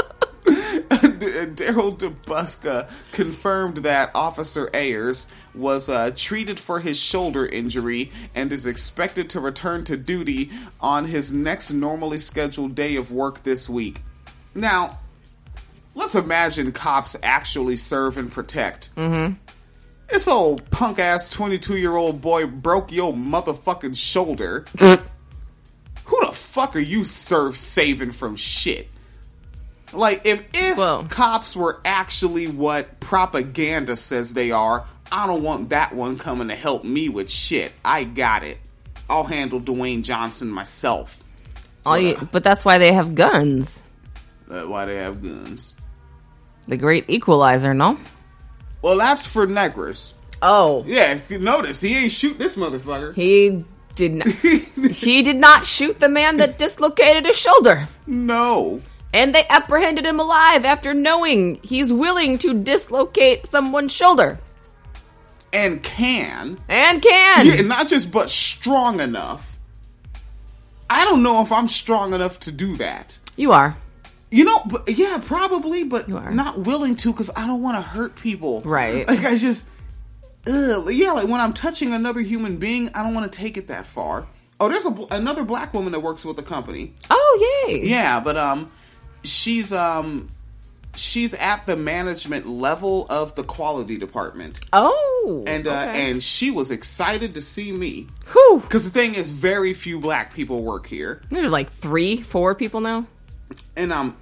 Daryl DeBuska confirmed that Officer Ayers was uh, treated for his shoulder injury and is expected to return to duty on his next normally scheduled day of work this week. Now, let's imagine cops actually serve and protect. Mm-hmm. This old punk-ass twenty-two-year-old boy broke your motherfucking shoulder. Who the fuck are you serve saving from shit? Like, if, if well, cops were actually what propaganda says they are, I don't want that one coming to help me with shit. I got it. I'll handle Dwayne Johnson myself. All you, but that's why they have guns. That's why they have guns. The great equalizer, no? Well, that's for Negras. Oh. Yeah, if you notice, he ain't shoot this motherfucker. He did not. He did not shoot the man that dislocated his shoulder. No. And they apprehended him alive after knowing he's willing to dislocate someone's shoulder. And can. And can. Yeah, not just but strong enough. I don't know if I'm strong enough to do that. You are. You know, but, yeah, probably, but You are. not willing to because I don't want to hurt people. Right. Like, I just, ugh. Yeah, like when I'm touching another human being, I don't want to take it that far. Oh, there's a, another black woman that works with the company. Oh, yay. Yeah, but, um... She's um she's at the management level of the quality department. Oh, and uh, okay. and she was excited to see me. Whew. Because the thing is, very few black people work here. There are like three, four people now. And um,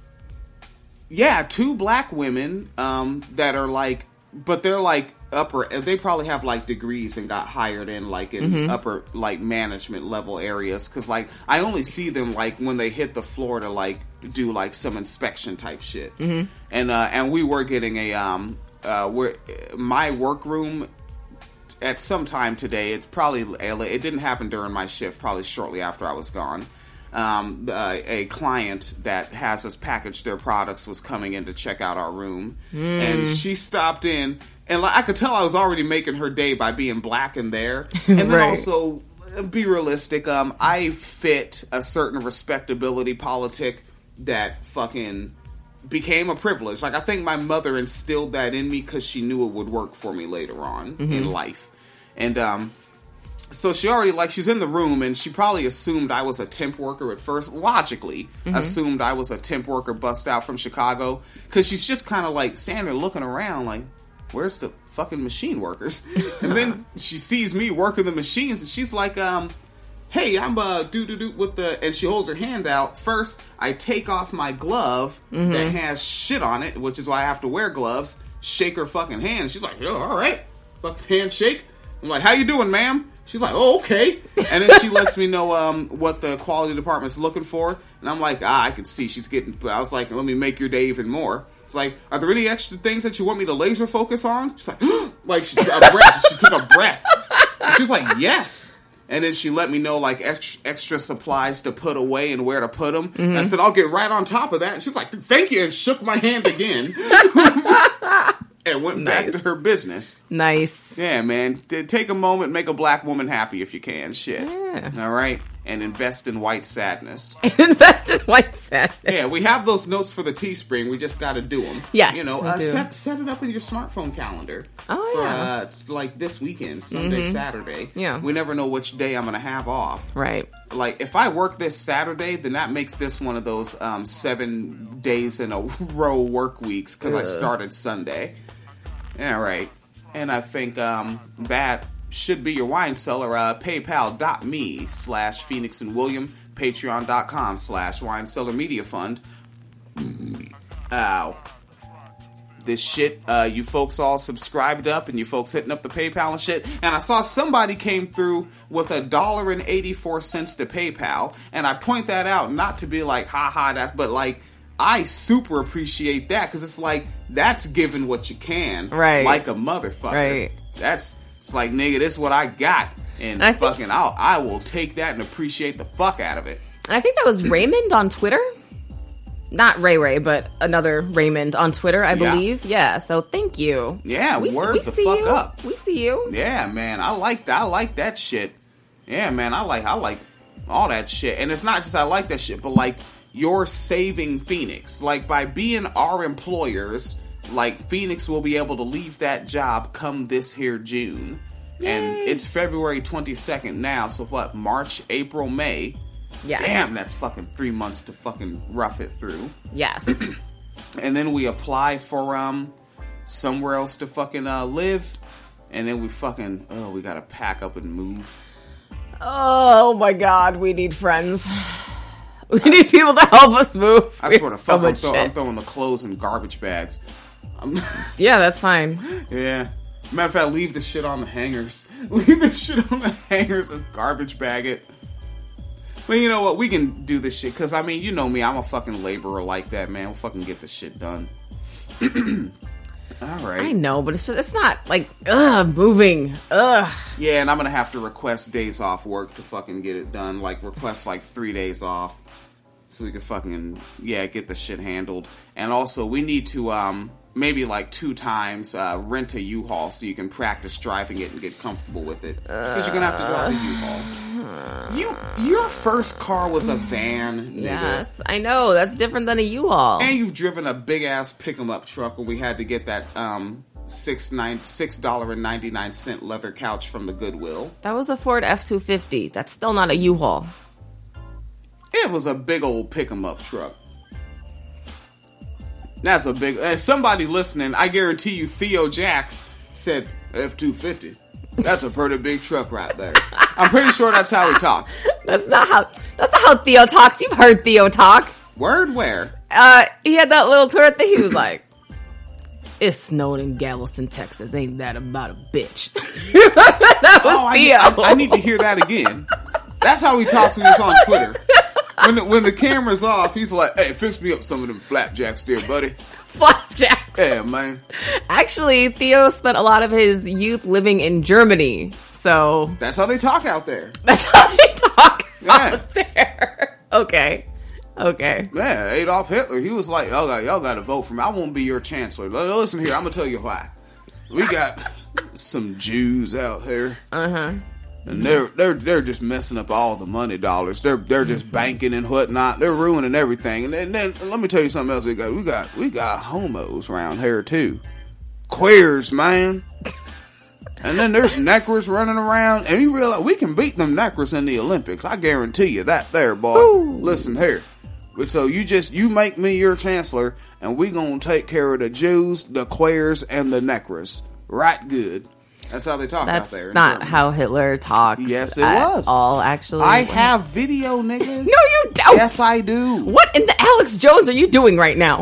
yeah, two black women um that are like, but they're like upper. They probably have like degrees and got hired in like in Mm-hmm. upper like management level areas. Because like I only see them like when they hit the floor to like do like some inspection type shit. Mm-hmm. And uh, and we were getting a um uh where my workroom at some time today. It's probably it didn't happen during my shift. Probably shortly after I was gone. Um, uh, a client that has us package their products was coming in to check out our room, Mm. and she stopped in, and like, I could tell I was already making her day by being black in there, and then Right. also be realistic. Um, I fit a certain respectability politic that fucking became a privilege. Like I think my mother instilled that in me because she knew it would work for me later on Mm-hmm. in life, and um. So she already, like, she's in the room, and she probably assumed I was a temp worker at first. Logically, Mm-hmm. assumed I was a temp worker bust out from Chicago. Because she's just kind of, like, standing there looking around, like, where's the fucking machine workers? And then she sees me working the machines, and she's like, um, hey, I'm, uh, doo-doo-doo with the... And she holds her hand out. First, I take off my glove Mm-hmm. that has shit on it, which is why I have to wear gloves. Shake her fucking hand. She's like, oh, all right. Fucking handshake. I'm like, how you doing, ma'am? She's like, oh, okay. And then she lets me know um, what the quality department's looking for. And I'm like, ah, I can see she's getting... I was like, let me make your day even more. It's like, are there any extra things that you want me to laser focus on? She's like, like she, a breath. She took a breath. And she's like, yes. And then she let me know, like, extra, extra supplies to put away and where to put them. Mm-hmm. And I said, I'll get right on top of that. And she's like, thank you. And shook my hand again. And went Nice. back to her business. Nice. Yeah, man. T- Take a moment, make a black woman happy if you can. Shit. Yeah. All right? And invest in white sadness. Invest in white sadness. Yeah, we have those notes for the Teespring. We just got to do them. Yes, You know, we uh, do. set, set it up in your smartphone calendar. Oh, for, yeah. uh, like this weekend, Sunday, Saturday. Yeah. We never know which day I'm going to have off. Right. Like, if I work this Saturday, then that makes this one of those um, seven days in a row work weeks because I started Sunday. Yeah, right. And I think um, that should be your wine cellar. Uh, PayPal.me slash Phoenix and William. Patreon.com slash Wine Cellar Media Fund. Ow. This shit, uh, you folks all subscribed up and you folks hitting up the PayPal and shit. And I saw somebody came through with a dollar and eighty-four cents to PayPal. And I point that out not to be like, haha, that, but like, I super appreciate that because it's like, that's giving what you can. Right. Like a motherfucker. Right. That's, it's like, nigga, this is what I got. And, and fucking, think, I'll, I will take that and appreciate the fuck out of it. And I think that was Raymond on Twitter. Not Ray Ray, but another Raymond on Twitter, I believe. Yeah, yeah, so thank you. Yeah, we, word we the see fuck you. up. We see you. Yeah, man, I like that. I like that shit. Yeah, man, I like I like all that shit. And it's not just I like that shit, but like you're saving Phoenix. Like by being our employers, like Phoenix will be able to leave that job come this here June. Yay. And it's February twenty-second now, so what? March, April, May. Yes. Damn, that's fucking three months to fucking rough it through. Yes. And then we apply for um somewhere else to fucking uh, live. And then we fucking, oh, we gotta pack up and move. Oh my god, we need friends. We I need people to help us move. I swear to fuck, so I'm, throw, I'm throwing the clothes in garbage bags. I'm yeah, that's fine. Yeah. Matter of fact, leave the shit on the hangers. Leave the shit on the hangers and garbage bag it. But you know what? We can do this shit. Because, I mean, you know me. I'm a fucking laborer like that, man. We'll fucking get this shit done. All right. I know, but it's just, it's not like, ugh, moving. Ugh. Yeah, and I'm going to have to request days off work to fucking get it done. Like, request like three days off. So we can fucking, yeah, get the shit handled. And also, we need to, um... maybe like two times uh, rent a U-Haul so you can practice driving it and get comfortable with it. Because you're going to have to drive a U-Haul. You, your first car was a van, nigga. Yes, I know. That's different than a U-Haul. And you've driven a big-ass pick-em-up truck when we had to get that um, six dollars and ninety-nine cents leather couch from the Goodwill. That was a Ford F two fifty. That's still not a U-Haul. It was a big old pick-em-up truck. That's a big... Uh, somebody listening, I guarantee you Theo Jax said F two fifty. That's a pretty big truck right there. I'm pretty sure that's how he talks. That's not how... That's not how Theo talks. You've heard Theo talk. Word where? Uh, he had that little turret that he was like, it snowed in Galveston, Texas. Ain't that about a bitch? That was oh, Theo. I, I, I need to hear that again. That's how he talks when he's on Twitter. When the, when the camera's off, he's like, hey, fix me up some of them flapjacks there, buddy. Flapjacks? Yeah, man. Actually, Theo spent a lot of his youth living in Germany, so... That's how they talk out there. That's how they talk yeah. out there. Okay. Okay. Yeah, Adolf Hitler, he was like, y'all got, y'all got to vote for me. I won't be your chancellor. Listen here, I'm going to tell you why. We got some Jews out here. Uh-huh. And they're they're they're just messing up all the money dollars. They're they're just banking and whatnot. They're ruining everything. And then, then let me tell you something else. We got we got we got homos around here too, queers, man. And then there's neckers running around, and you realize we can beat them neckers in the Olympics. I guarantee you that, there, boy. Ooh. Listen here. So you just you make me your chancellor, and we gonna take care of the Jews, the queers, and the neckers. Right, good. That's how they talk That's out there. That's not Germany. how Hitler talks. Yes, it at was. all, actually. I have video, nigga. No, you don't. Yes, I do. What in the Alex Jones are you doing right now?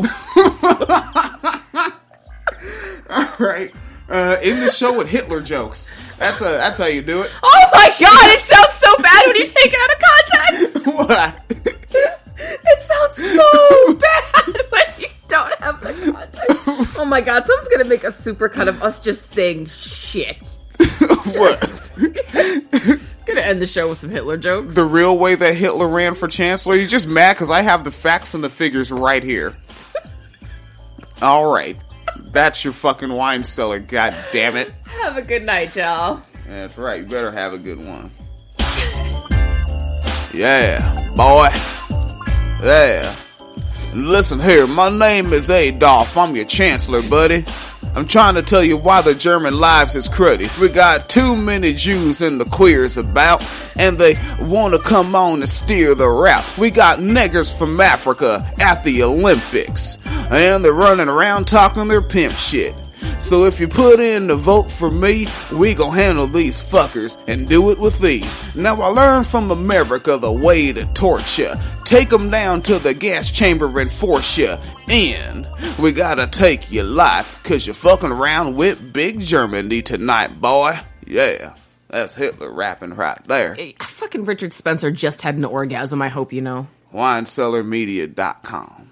All right. Uh, in the show with Hitler jokes. That's a, that's how you do it. Oh my god, it sounds so bad when you take it out of context. What? It sounds so bad when you don't have the context. Oh my god, someone's gonna make a supercut of us just saying shit. What? Gonna end the show with some Hitler jokes. The real way that Hitler ran for chancellor? He's just mad because I have the facts and the figures right here. All right. That's your fucking wine cellar, god damn it. Have a good night, y'all. That's right. You better have a good one. Yeah, boy. Yeah. Listen here, my name is Adolf. I'm your chancellor, buddy. I'm trying to tell you why the German lives is cruddy. We got too many Jews and the queers about, and they want to come on and steer the route. We got niggers from Africa at the Olympics, and they're running around talking their pimp shit. So if you put in the vote for me, we gon' handle these fuckers and do it with these. Now I learned from America the way to torture. Take them down to the gas chamber and force you in. We gotta take your life, cause you're fucking around with Big Germany tonight, boy. Yeah, that's Hitler rapping right there. Hey, fucking Richard Spencer just had an orgasm, I hope you know. wine cellar media dot com